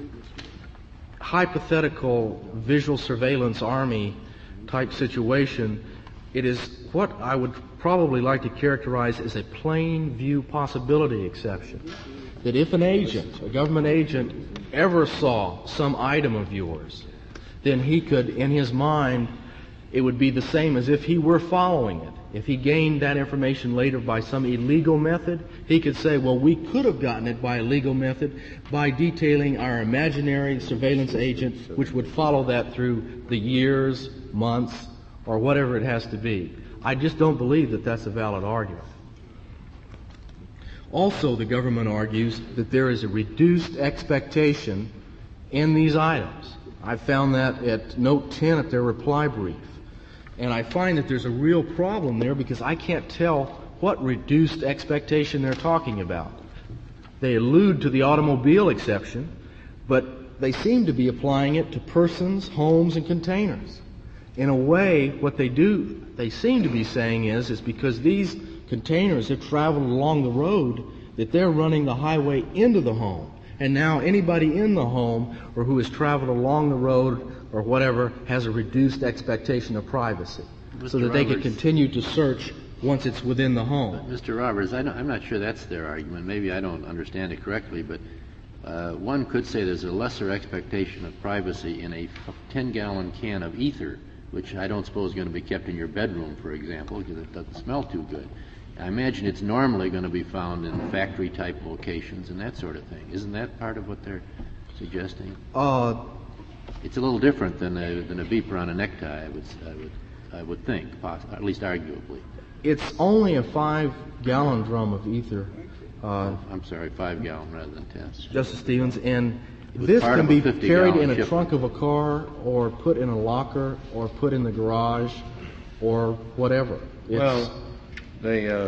hypothetical visual surveillance army type situation, it is what I would probably like to characterize as a plain view possibility exception. That if an agent, a government agent, ever saw some item of yours, then he could, in his mind, it would be the same as if he were following it. If he gained that information later by some illegal method, he could say, well, we could have gotten it by a legal method by detailing our imaginary surveillance agent, which would follow that through the years, months, or whatever it has to be. I just don't believe that that's a valid argument. Also, the government argues that there is a reduced expectation in these items. I found that at note ten of their reply brief. And I find that there's a real problem there because I can't tell what reduced expectation they're talking about. They allude to the automobile exception, but they seem to be applying it to persons, homes, and containers. In a way, what they do, they seem to be saying is, is because these containers have traveled along the road, that they're running the highway into the home. And now anybody in the home or who has traveled along the road or whatever has a reduced expectation of privacy. so that they could continue to search once it's within the home. But Mister Roberts, I I'm not sure that's their argument. Maybe I don't understand it correctly, but uh, one could say there's a lesser expectation of privacy in a ten-gallon can of ether, which I don't suppose is going to be kept in your bedroom, for example, because it doesn't smell too good. I imagine it's normally going to be found in factory-type locations and that sort of thing. Isn't that part of what they're suggesting? Uh, it's a little different than a, than a beeper on a necktie, I would, I would, I would think, poss- at least arguably. It's only a five-gallon drum of ether. Uh, I'm sorry, five-gallon rather than ten. Justice Stevens, and Was this part can of a be fifty carried gallon in a shipment. trunk of a car or put in a locker or put in the garage or whatever. It's, Well, they, uh,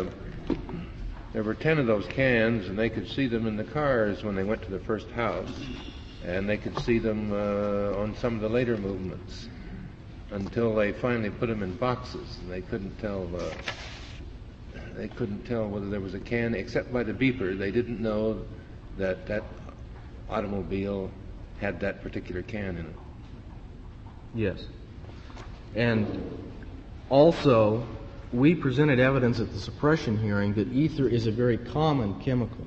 there were ten of those cans, and they could see them in the cars when they went to the first house, and they could see them uh, on some of the later movements until they finally put them in boxes, and they couldn't tell. Uh, they couldn't tell whether there was a can, except by the beeper. They didn't know that that automobile had that particular can in it. yes. And also, we presented evidence at the suppression hearing that ether is a very common chemical.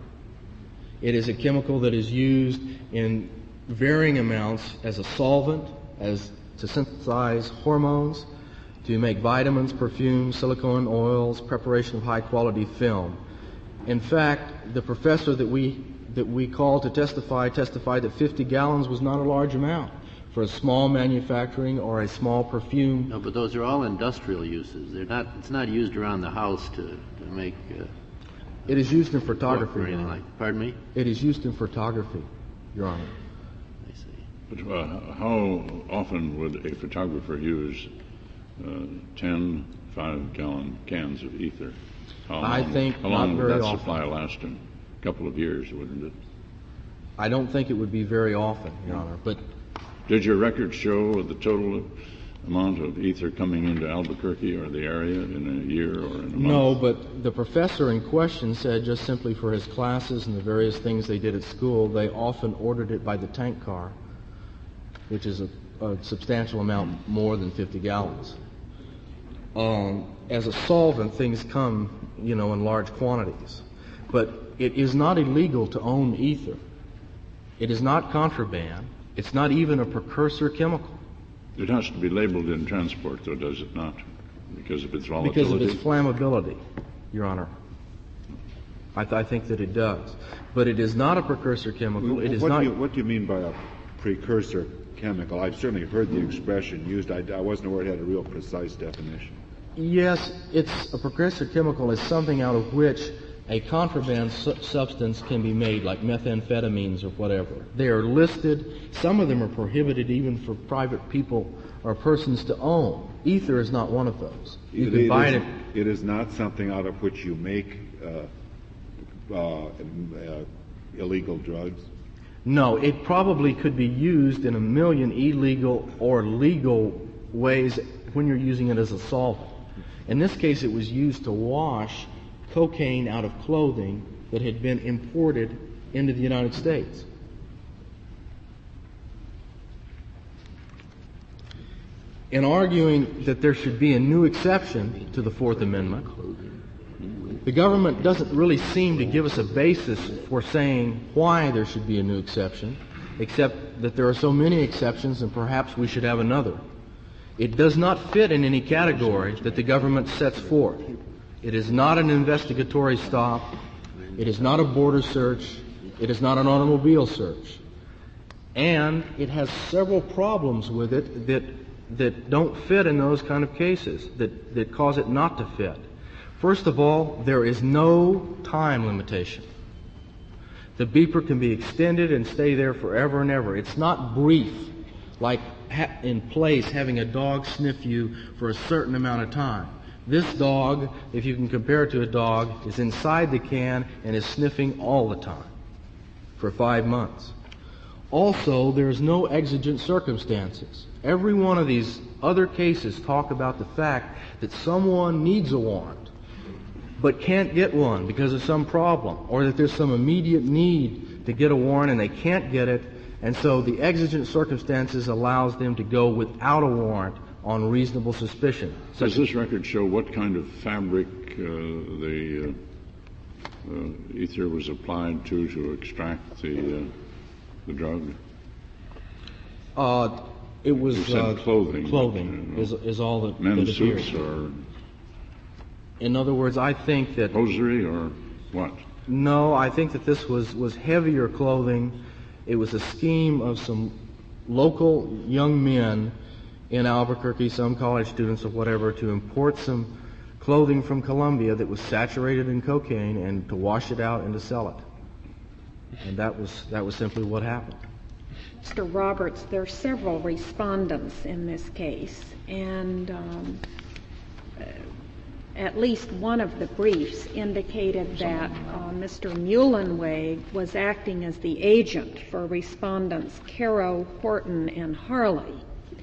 It is a chemical that is used in varying amounts as a solvent, as to synthesize hormones, to make vitamins, perfumes, silicone oils, preparation of high-quality film. In fact, the professor that we that we called to testify testified that fifty gallons was not a large amount for a small manufacturing or a small perfume. No, but those are all industrial uses. They're not. It's not used around the house to, to make. Uh, It is used in or photography. anything Your Honor. like. Pardon me. It is used in photography, Your Honor. I see. But uh, how often would a photographer use uh, ten five-gallon cans of ether? How I long, think how long not would very that often. supply last him? A couple of years, wouldn't it? I don't think it would be very often, Your Honor, but Did your record show the total amount of ether coming into Albuquerque or the area in a year or in a month? no, but the professor in question said just simply for his classes and the various things they did at school, they often ordered it by the tank car, which is a, a substantial amount more than fifty gallons. Um, as a solvent, things come, you know, in large quantities. But it is not illegal to own ether. It is not contraband. It's not even a precursor chemical It has to be labeled in transport, though, does it not? Because of its volatility? because of its flammability, Your Honor. I, th- I think that it does. But it is not a precursor chemical. It is what, not... do you, what do you mean by a precursor chemical? I've certainly heard the expression used. I, I wasn't aware it had a real precise definition. Yes, it's a precursor chemical is something out of which a contraband su- substance can be made, like methamphetamines or whatever. They are listed. Some of them are prohibited even for private people or persons to own. Ether is not one of those. You It- can it buy is- it. It is not something out of which you make uh, uh, uh, illegal drugs. No, it probably could be used in a million illegal or legal ways when you're using it as a solvent. In this case, it was used to wash cocaine out of clothing that had been imported into the United States. In arguing that there should be a new exception to the Fourth Amendment, the government doesn't really seem to give us a basis for saying why there should be a new exception, except that there are so many exceptions and perhaps we should have another. It does not fit in any category that the government sets forth. It is not an investigatory stop. It is not a border search. It is not an automobile search. And it has several problems with it that that don't fit in those kind of cases, that, that cause it not to fit. First of all, there is no time limitation. The beeper can be extended and stay there forever and ever. It's not brief, like ha- in place having a dog sniff you for a certain amount of time. This dog, if you can compare it to a dog, is inside the can and is sniffing all the time for five months. Also, there's no exigent circumstances. Every one of these other cases talk about the fact that someone needs a warrant but can't get one because of some problem, or that there's some immediate need to get a warrant and they can't get it, and so the exigent circumstances allows them to go without a warrant on reasonable suspicion. Does this record show what kind of fabric uh, the uh, uh, ether was applied to to extract the uh, the drug? Uh, it was You said uh, clothing. Clothing but, uh, is, is all that, men's that appears. suits or In other words, I think that hosiery or what? no, I think that this was, was heavier clothing. It was a scheme of some local young men in Albuquerque, some college students or whatever, to import some clothing from Colombia that was saturated in cocaine and to wash it out and to sell it. And that was that was simply what happened. Mister Roberts, there are several respondents in this case, and um, uh, at least one of the briefs indicated that uh, Mister Muhlenweg was acting as the agent for respondents Caro, Horton, and Harley.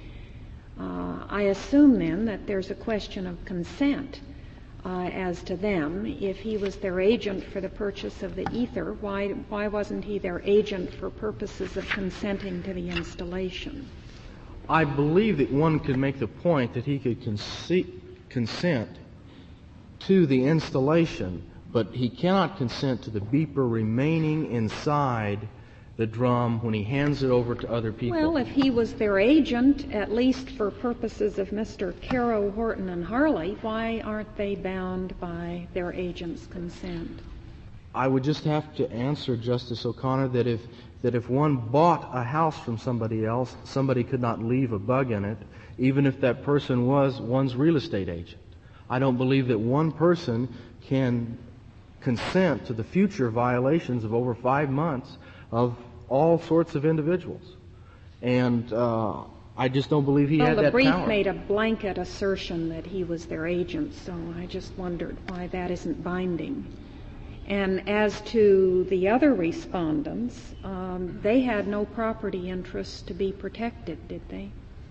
Uh, I assume then that there's a question of consent uh, as to them. If he was their agent for the purchase of the ether, why why wasn't he their agent for purposes of consenting to the installation? I believe that one could make the point that he could conce- consent to the installation, but he cannot consent to the beeper remaining inside the drum when he hands it over to other people. Well, if he was their agent, at least for purposes of Mister Caro, Horton, and Harley, why aren't they bound by their agent's consent? I would just have to answer Justice O'Connor that if that if one bought a house from somebody else, somebody could not leave a bug in it, even if that person was one's real estate agent. I don't believe that one person can consent to the future violations of over five months of all sorts of individuals. And uh, I just don't believe he well, had that power. Well, the brief made a blanket assertion that he was their agent, so I just wondered why that isn't binding. And as to the other respondents, um, they had no property interests to be protected, did they?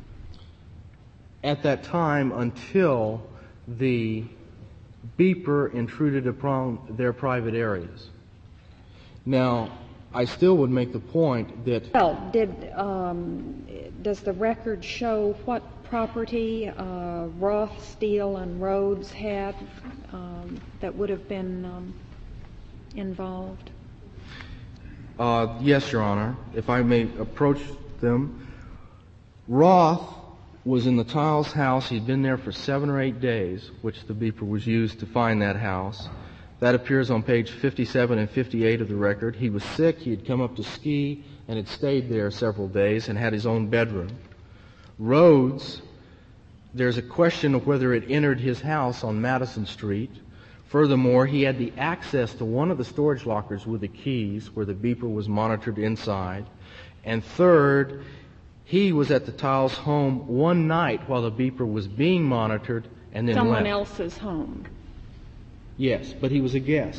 At that time, until the beeper intruded upon their private areas. Now, I still would make the point that... Well, did, um, does the record show what property uh, Roth, Steele, and Rhodes had um, that would have been um, involved? Uh, yes, Your Honor. If I may approach them. Roth was in the Tiles house. He'd been there for seven or eight days, which the beeper was used to find that house. That appears on page fifty-seven and fifty-eight of the record. He was sick. He had come up to ski and had stayed there several days and had his own bedroom. Rhodes, there's a question of whether it entered his house on Madison Street. Furthermore, he had the access to one of the storage lockers with the keys where the beeper was monitored inside. And third, he was at the Tiles home one night while the beeper was being monitored and then Someone left. else's home. Yes, but he was a guest.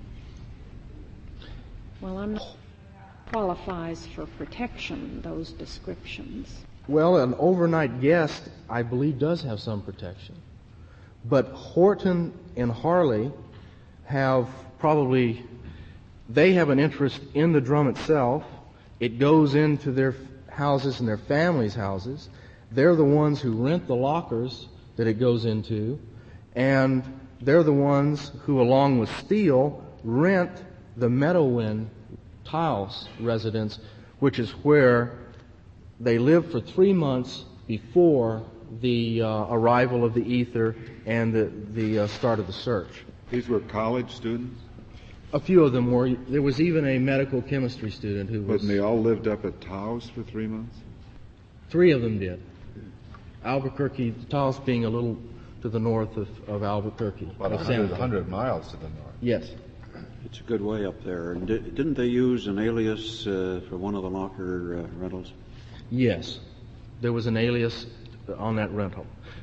Well, I'm not qualifies for protection, those descriptions. Well, an overnight guest, I believe, does have some protection. But Horton and Harley have probably, they have an interest in the drum itself. It goes into their houses and their families' houses. They're the ones who rent the lockers that it goes into, and they're the ones who, along with Steele, rent the Meadowwind Tiles residence, which is where they lived for three months before the uh, arrival of the ether and the, the uh, start of the search. These were college students? A few of them were. There was even a medical chemistry student who was... But they all lived up at Taos for three months? Three of them did. Albuquerque, Taos being a little to the north of, of Albuquerque. About one hundred, one hundred miles to the north. Yes. It's a good way up there. And di- didn't they use an alias uh, for one of the locker uh, rentals? Yes. There was an alias on that rental.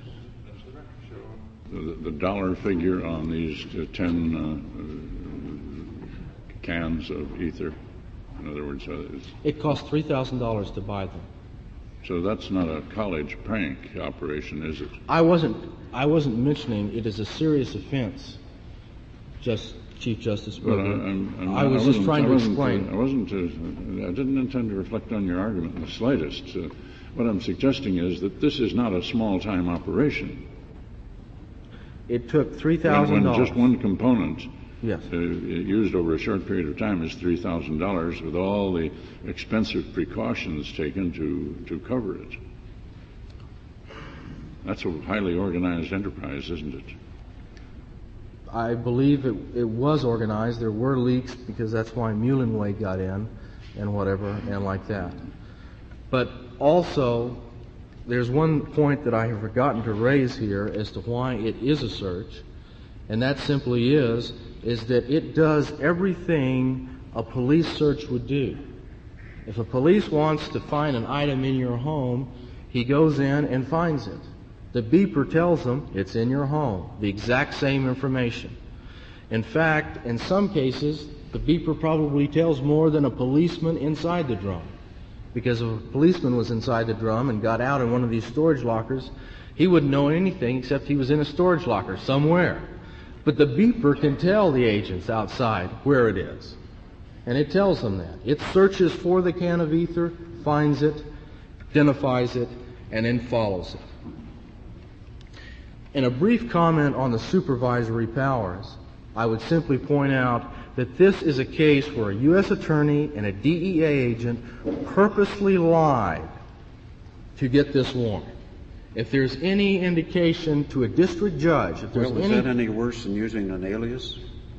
The, the dollar figure on these uh, ten uh, uh, cans of ether, in other words, uh, it's, it cost three thousand dollars to buy them. So that's not a college prank operation, is it? I wasn't. I wasn't mentioning it as a serious offense. Just Chief Justice Well, Berger. I, I'm, I'm, I was I just wasn't- trying I to wasn't, explain. Uh, I wasn't. Uh, I didn't intend to reflect on your argument in the slightest. Uh, what I'm suggesting is that this is not a small-time operation. It took three When, thousand when dollars. just one component Yes. uh, used over a short period of time is three thousand dollars, with all the expensive precautions taken to to cover it. That's a highly organized enterprise, isn't it? I believe it, it was organized. There were leaks because that's why Muhlenweg got in and whatever and like that. But also, there's one point that I have forgotten to raise here as to why it is a search, and that simply is, is that it does everything a police search would do. If a police wants to find an item in your home, he goes in and finds it. The beeper tells them it's in your home, the exact same information. In fact, in some cases, the beeper probably tells more than a policeman inside the drum. Because if a policeman was inside the drum and got out in one of these storage lockers, he wouldn't know anything except he was in a storage locker somewhere. But the beeper can tell the agents outside where it is. And it tells them that. It searches for the can of ether, finds it, identifies it, and then follows it. In a brief comment on the supervisory powers, I would simply point out that this is a case where a U S attorney and a D E A agent purposely lied to get this warrant. If there's any indication to a district judge, if there's Well, is any... that any worse than using an alias?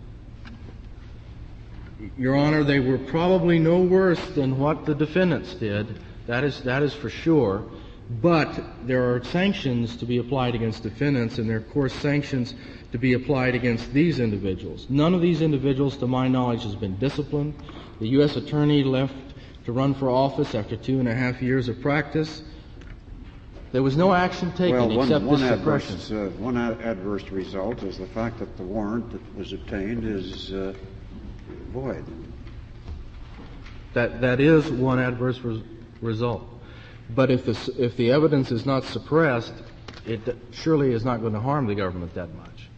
Your Honor, they were probably no worse than what the defendants did. That is, that is for sure. But there are sanctions to be applied against defendants, and there are, of course, sanctions to be applied against these individuals. None of these individuals, to my knowledge, has been disciplined. The U S attorney left to run for office after two and a half years of practice. There was no action taken well, one, except one this suppression. adverse, uh, one ad- adverse result is the fact that the warrant that was obtained is uh, void. That that is one adverse res- result. But if the if the evidence is not suppressed, it surely is not going to harm the government that much.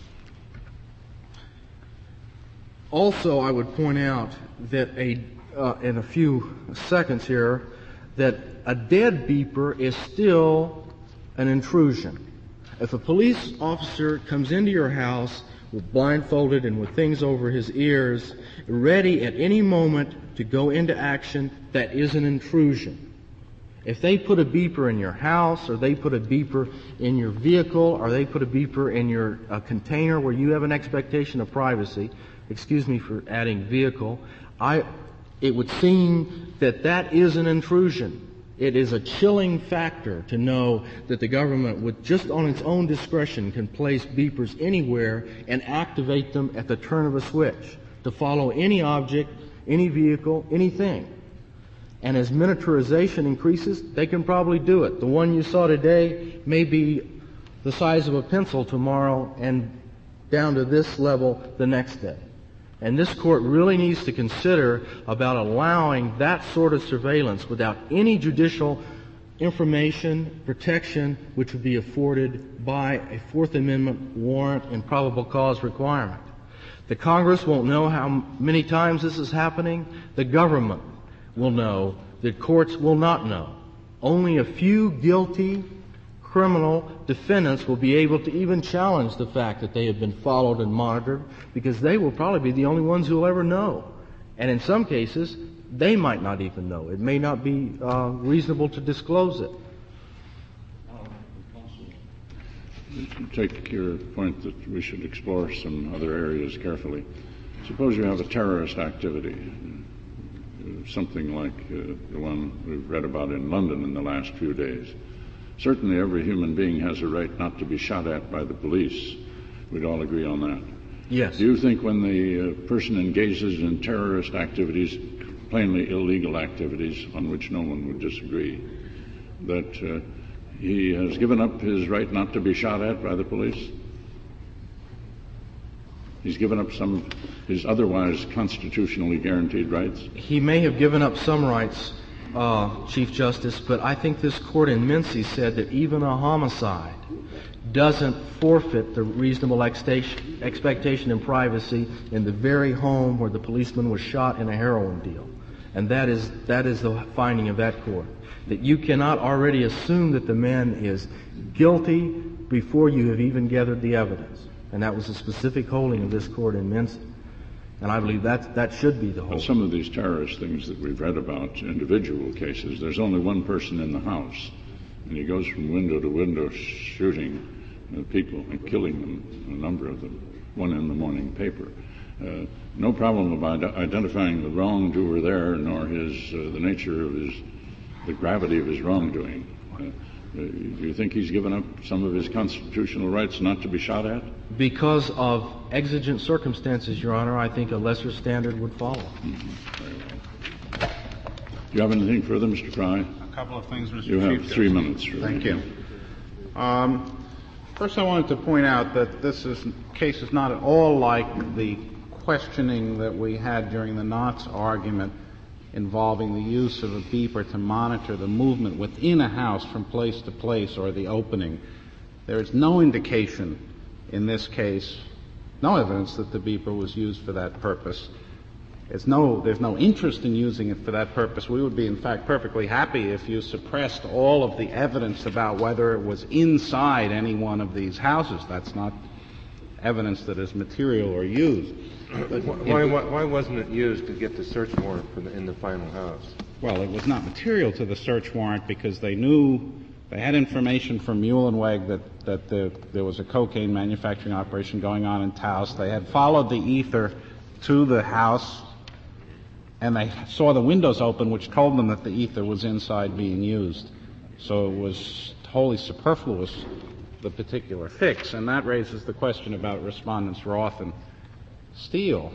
Also, I would point out that a uh, in a few seconds here that a dead beeper is still an intrusion. If a police officer comes into your house with blindfolded and with things over his ears, ready at any moment to go into action, that is an intrusion. If they put a beeper in your house, or they put a beeper in your vehicle, or they put a beeper in your uh, container where you have an expectation of privacy, excuse me for adding vehicle, I, it would seem that that is an intrusion. It is a chilling factor to know that the government, with just on its own discretion, can place beepers anywhere and activate them at the turn of a switch to follow any object, any vehicle, anything. And as miniaturization increases, they can probably do it. The one you saw today may be the size of a pencil tomorrow and down to this level the next day. And this court really needs to consider about allowing that sort of surveillance without any judicial information, protection, which would be afforded by a Fourth Amendment warrant and probable cause requirement. The Congress won't know how many times this is happening. The government will know. The courts will not know. Only a few guilty criminal defendants will be able to even challenge the fact that they have been followed and monitored, because they will probably be the only ones who will ever know. And in some cases, they might not even know. It may not be uh, reasonable to disclose it. Take your point that we should explore some other areas carefully. Suppose you have a terrorist activity, something like uh, the one we've read about in London in the last few days. Certainly every human being has a right not to be shot at by the police. We'd all agree on that. Yes. Do you think when the uh, person engages in terrorist activities, plainly illegal activities on which no one would disagree, that uh, he has given up his right not to be shot at by the police? He's given up some his otherwise constitutionally guaranteed rights? He may have given up some rights, uh, Chief Justice, but I think this court in Mincy said that even a homicide doesn't forfeit the reasonable expectation expectation in privacy in the very home where the policeman was shot in a heroin deal. And that is, that is the finding of that court. That you cannot already assume that the man is guilty before you have even gathered the evidence. And that was a specific holding of this court in Minson. And I believe that that should be the whole. Well, some of these terrorist things that we've read about, individual cases, there's only one person in the house, and he goes from window to window shooting uh, people and killing them, a number of them, one in the morning paper. Uh, no problem about identifying the wrongdoer there, nor his uh, the nature of his, the gravity of his wrongdoing. Uh, Do you think he's given up some of his constitutional rights not to be shot at? Because of exigent circumstances, Your Honor, I think a lesser standard would follow. Mm-hmm. Very well. Do you have anything further, Mister Fry? A couple of things, Mister You Chief have Justice. three minutes. Thank you. Um, first, I wanted to point out that this is, case is not at all like the questioning that we had during the Knotts argument involving the use of a beeper to monitor the movement within a house from place to place or the opening. There is no indication in this case, no evidence that the beeper was used for that purpose. It's no, there's no interest in using it for that purpose. We would be, in fact, perfectly happy if you suppressed all of the evidence about whether it was inside any one of these houses. That's not evidence that is material or used. But why, why, why wasn't it used to get the search warrant for the, in the final house? Well, it was not material to the search warrant because they knew, they had information from Muhlenweg that, that the, there was a cocaine manufacturing operation going on in Taos. They had followed the ether to the house, and they saw the windows open, which told them that the ether was inside being used. So it was wholly superfluous, the particular fix, and that raises the question about Respondents Roth and Steele.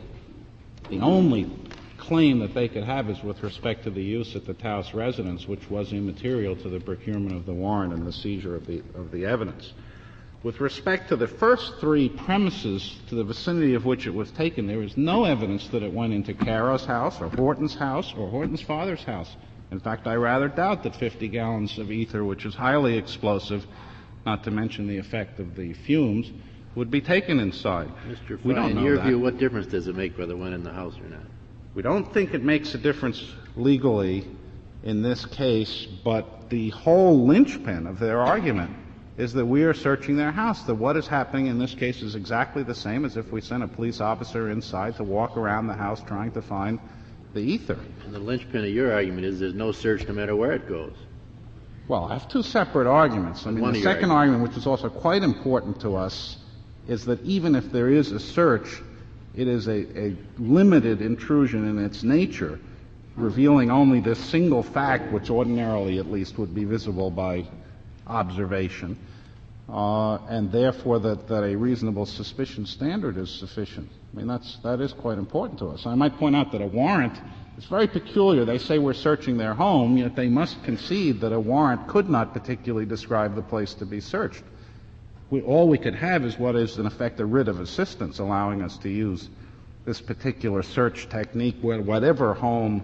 The only claim that they could have is with respect to the use at the Taos residence, which was immaterial to the procurement of the warrant and the seizure of the of the evidence. With respect to the first three premises to the vicinity of which it was taken, there is no evidence that it went into Caro's house or Horton's house or Horton's father's house. In fact, I rather doubt that fifty gallons of ether, which is highly explosive, not to mention the effect of the fumes, would be taken inside. Mister Fry, We don't in know your that. view, what difference does it make whether it went in the house or not? We don't think it makes a difference legally in this case, but the whole linchpin of their argument is that we are searching their house, that what is happening in this case is exactly the same as if we sent a police officer inside to walk around the house trying to find the ether. And the linchpin of your argument is there's no search no matter where it goes. Well, I have two separate arguments. I mean, One the of your second argument, which is also quite important to us, is that even if there is a search, it is a, a limited intrusion in its nature, revealing only this single fact, which ordinarily at least would be visible by observation, uh, and therefore that, that a reasonable suspicion standard is sufficient. I mean, that's, that is quite important to us. I might point out that a warrant is very peculiar. They say we're searching their home, yet they must concede that a warrant could not particularly describe the place to be searched. We, all we could have is what is, in effect, a writ of assistance, allowing us to use this particular search technique, whatever home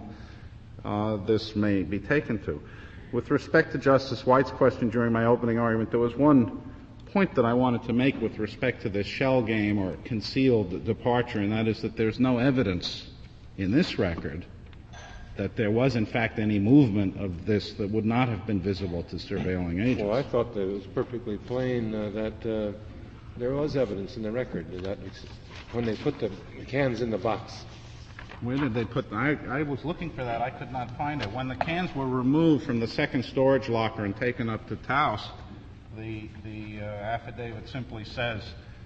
uh, this may be taken to. With respect to Justice White's question during my opening argument, there was one point that I wanted to make with respect to this shell game or concealed departure, and that is that there's no evidence in this record that there was, in fact, any movement of this that would not have been visible to surveilling agents. Well, I thought that it was perfectly plain uh, that uh, there was evidence in the record that when they put the cans in the box. Where did they put them? I, I was looking for that. I could not find it. When the cans were removed from the second storage locker and taken up to Taos, the, the uh, affidavit simply says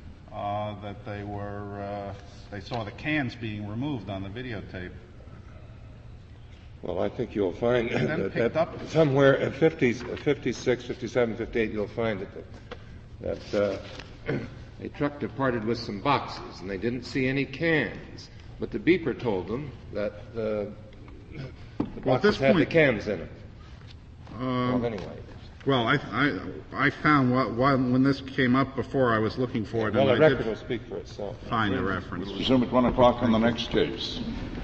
uh, that they were, uh, they saw the cans being removed on the videotape. Well, I think you'll find And then that, picked that up. somewhere at fifty, fifty-six, fifty-seven, fifty-eight, you'll find that the, that uh, a truck departed with some boxes, and they didn't see any cans. But the beeper told them that uh, the Well, at boxes this had the point- cans in it. Um, Well, anyway. Well, I, I, I found what, what, when this came up before, I was looking for it, Well, and the I record will did speak for itself. find a reference. Resume at one o'clock on the next case.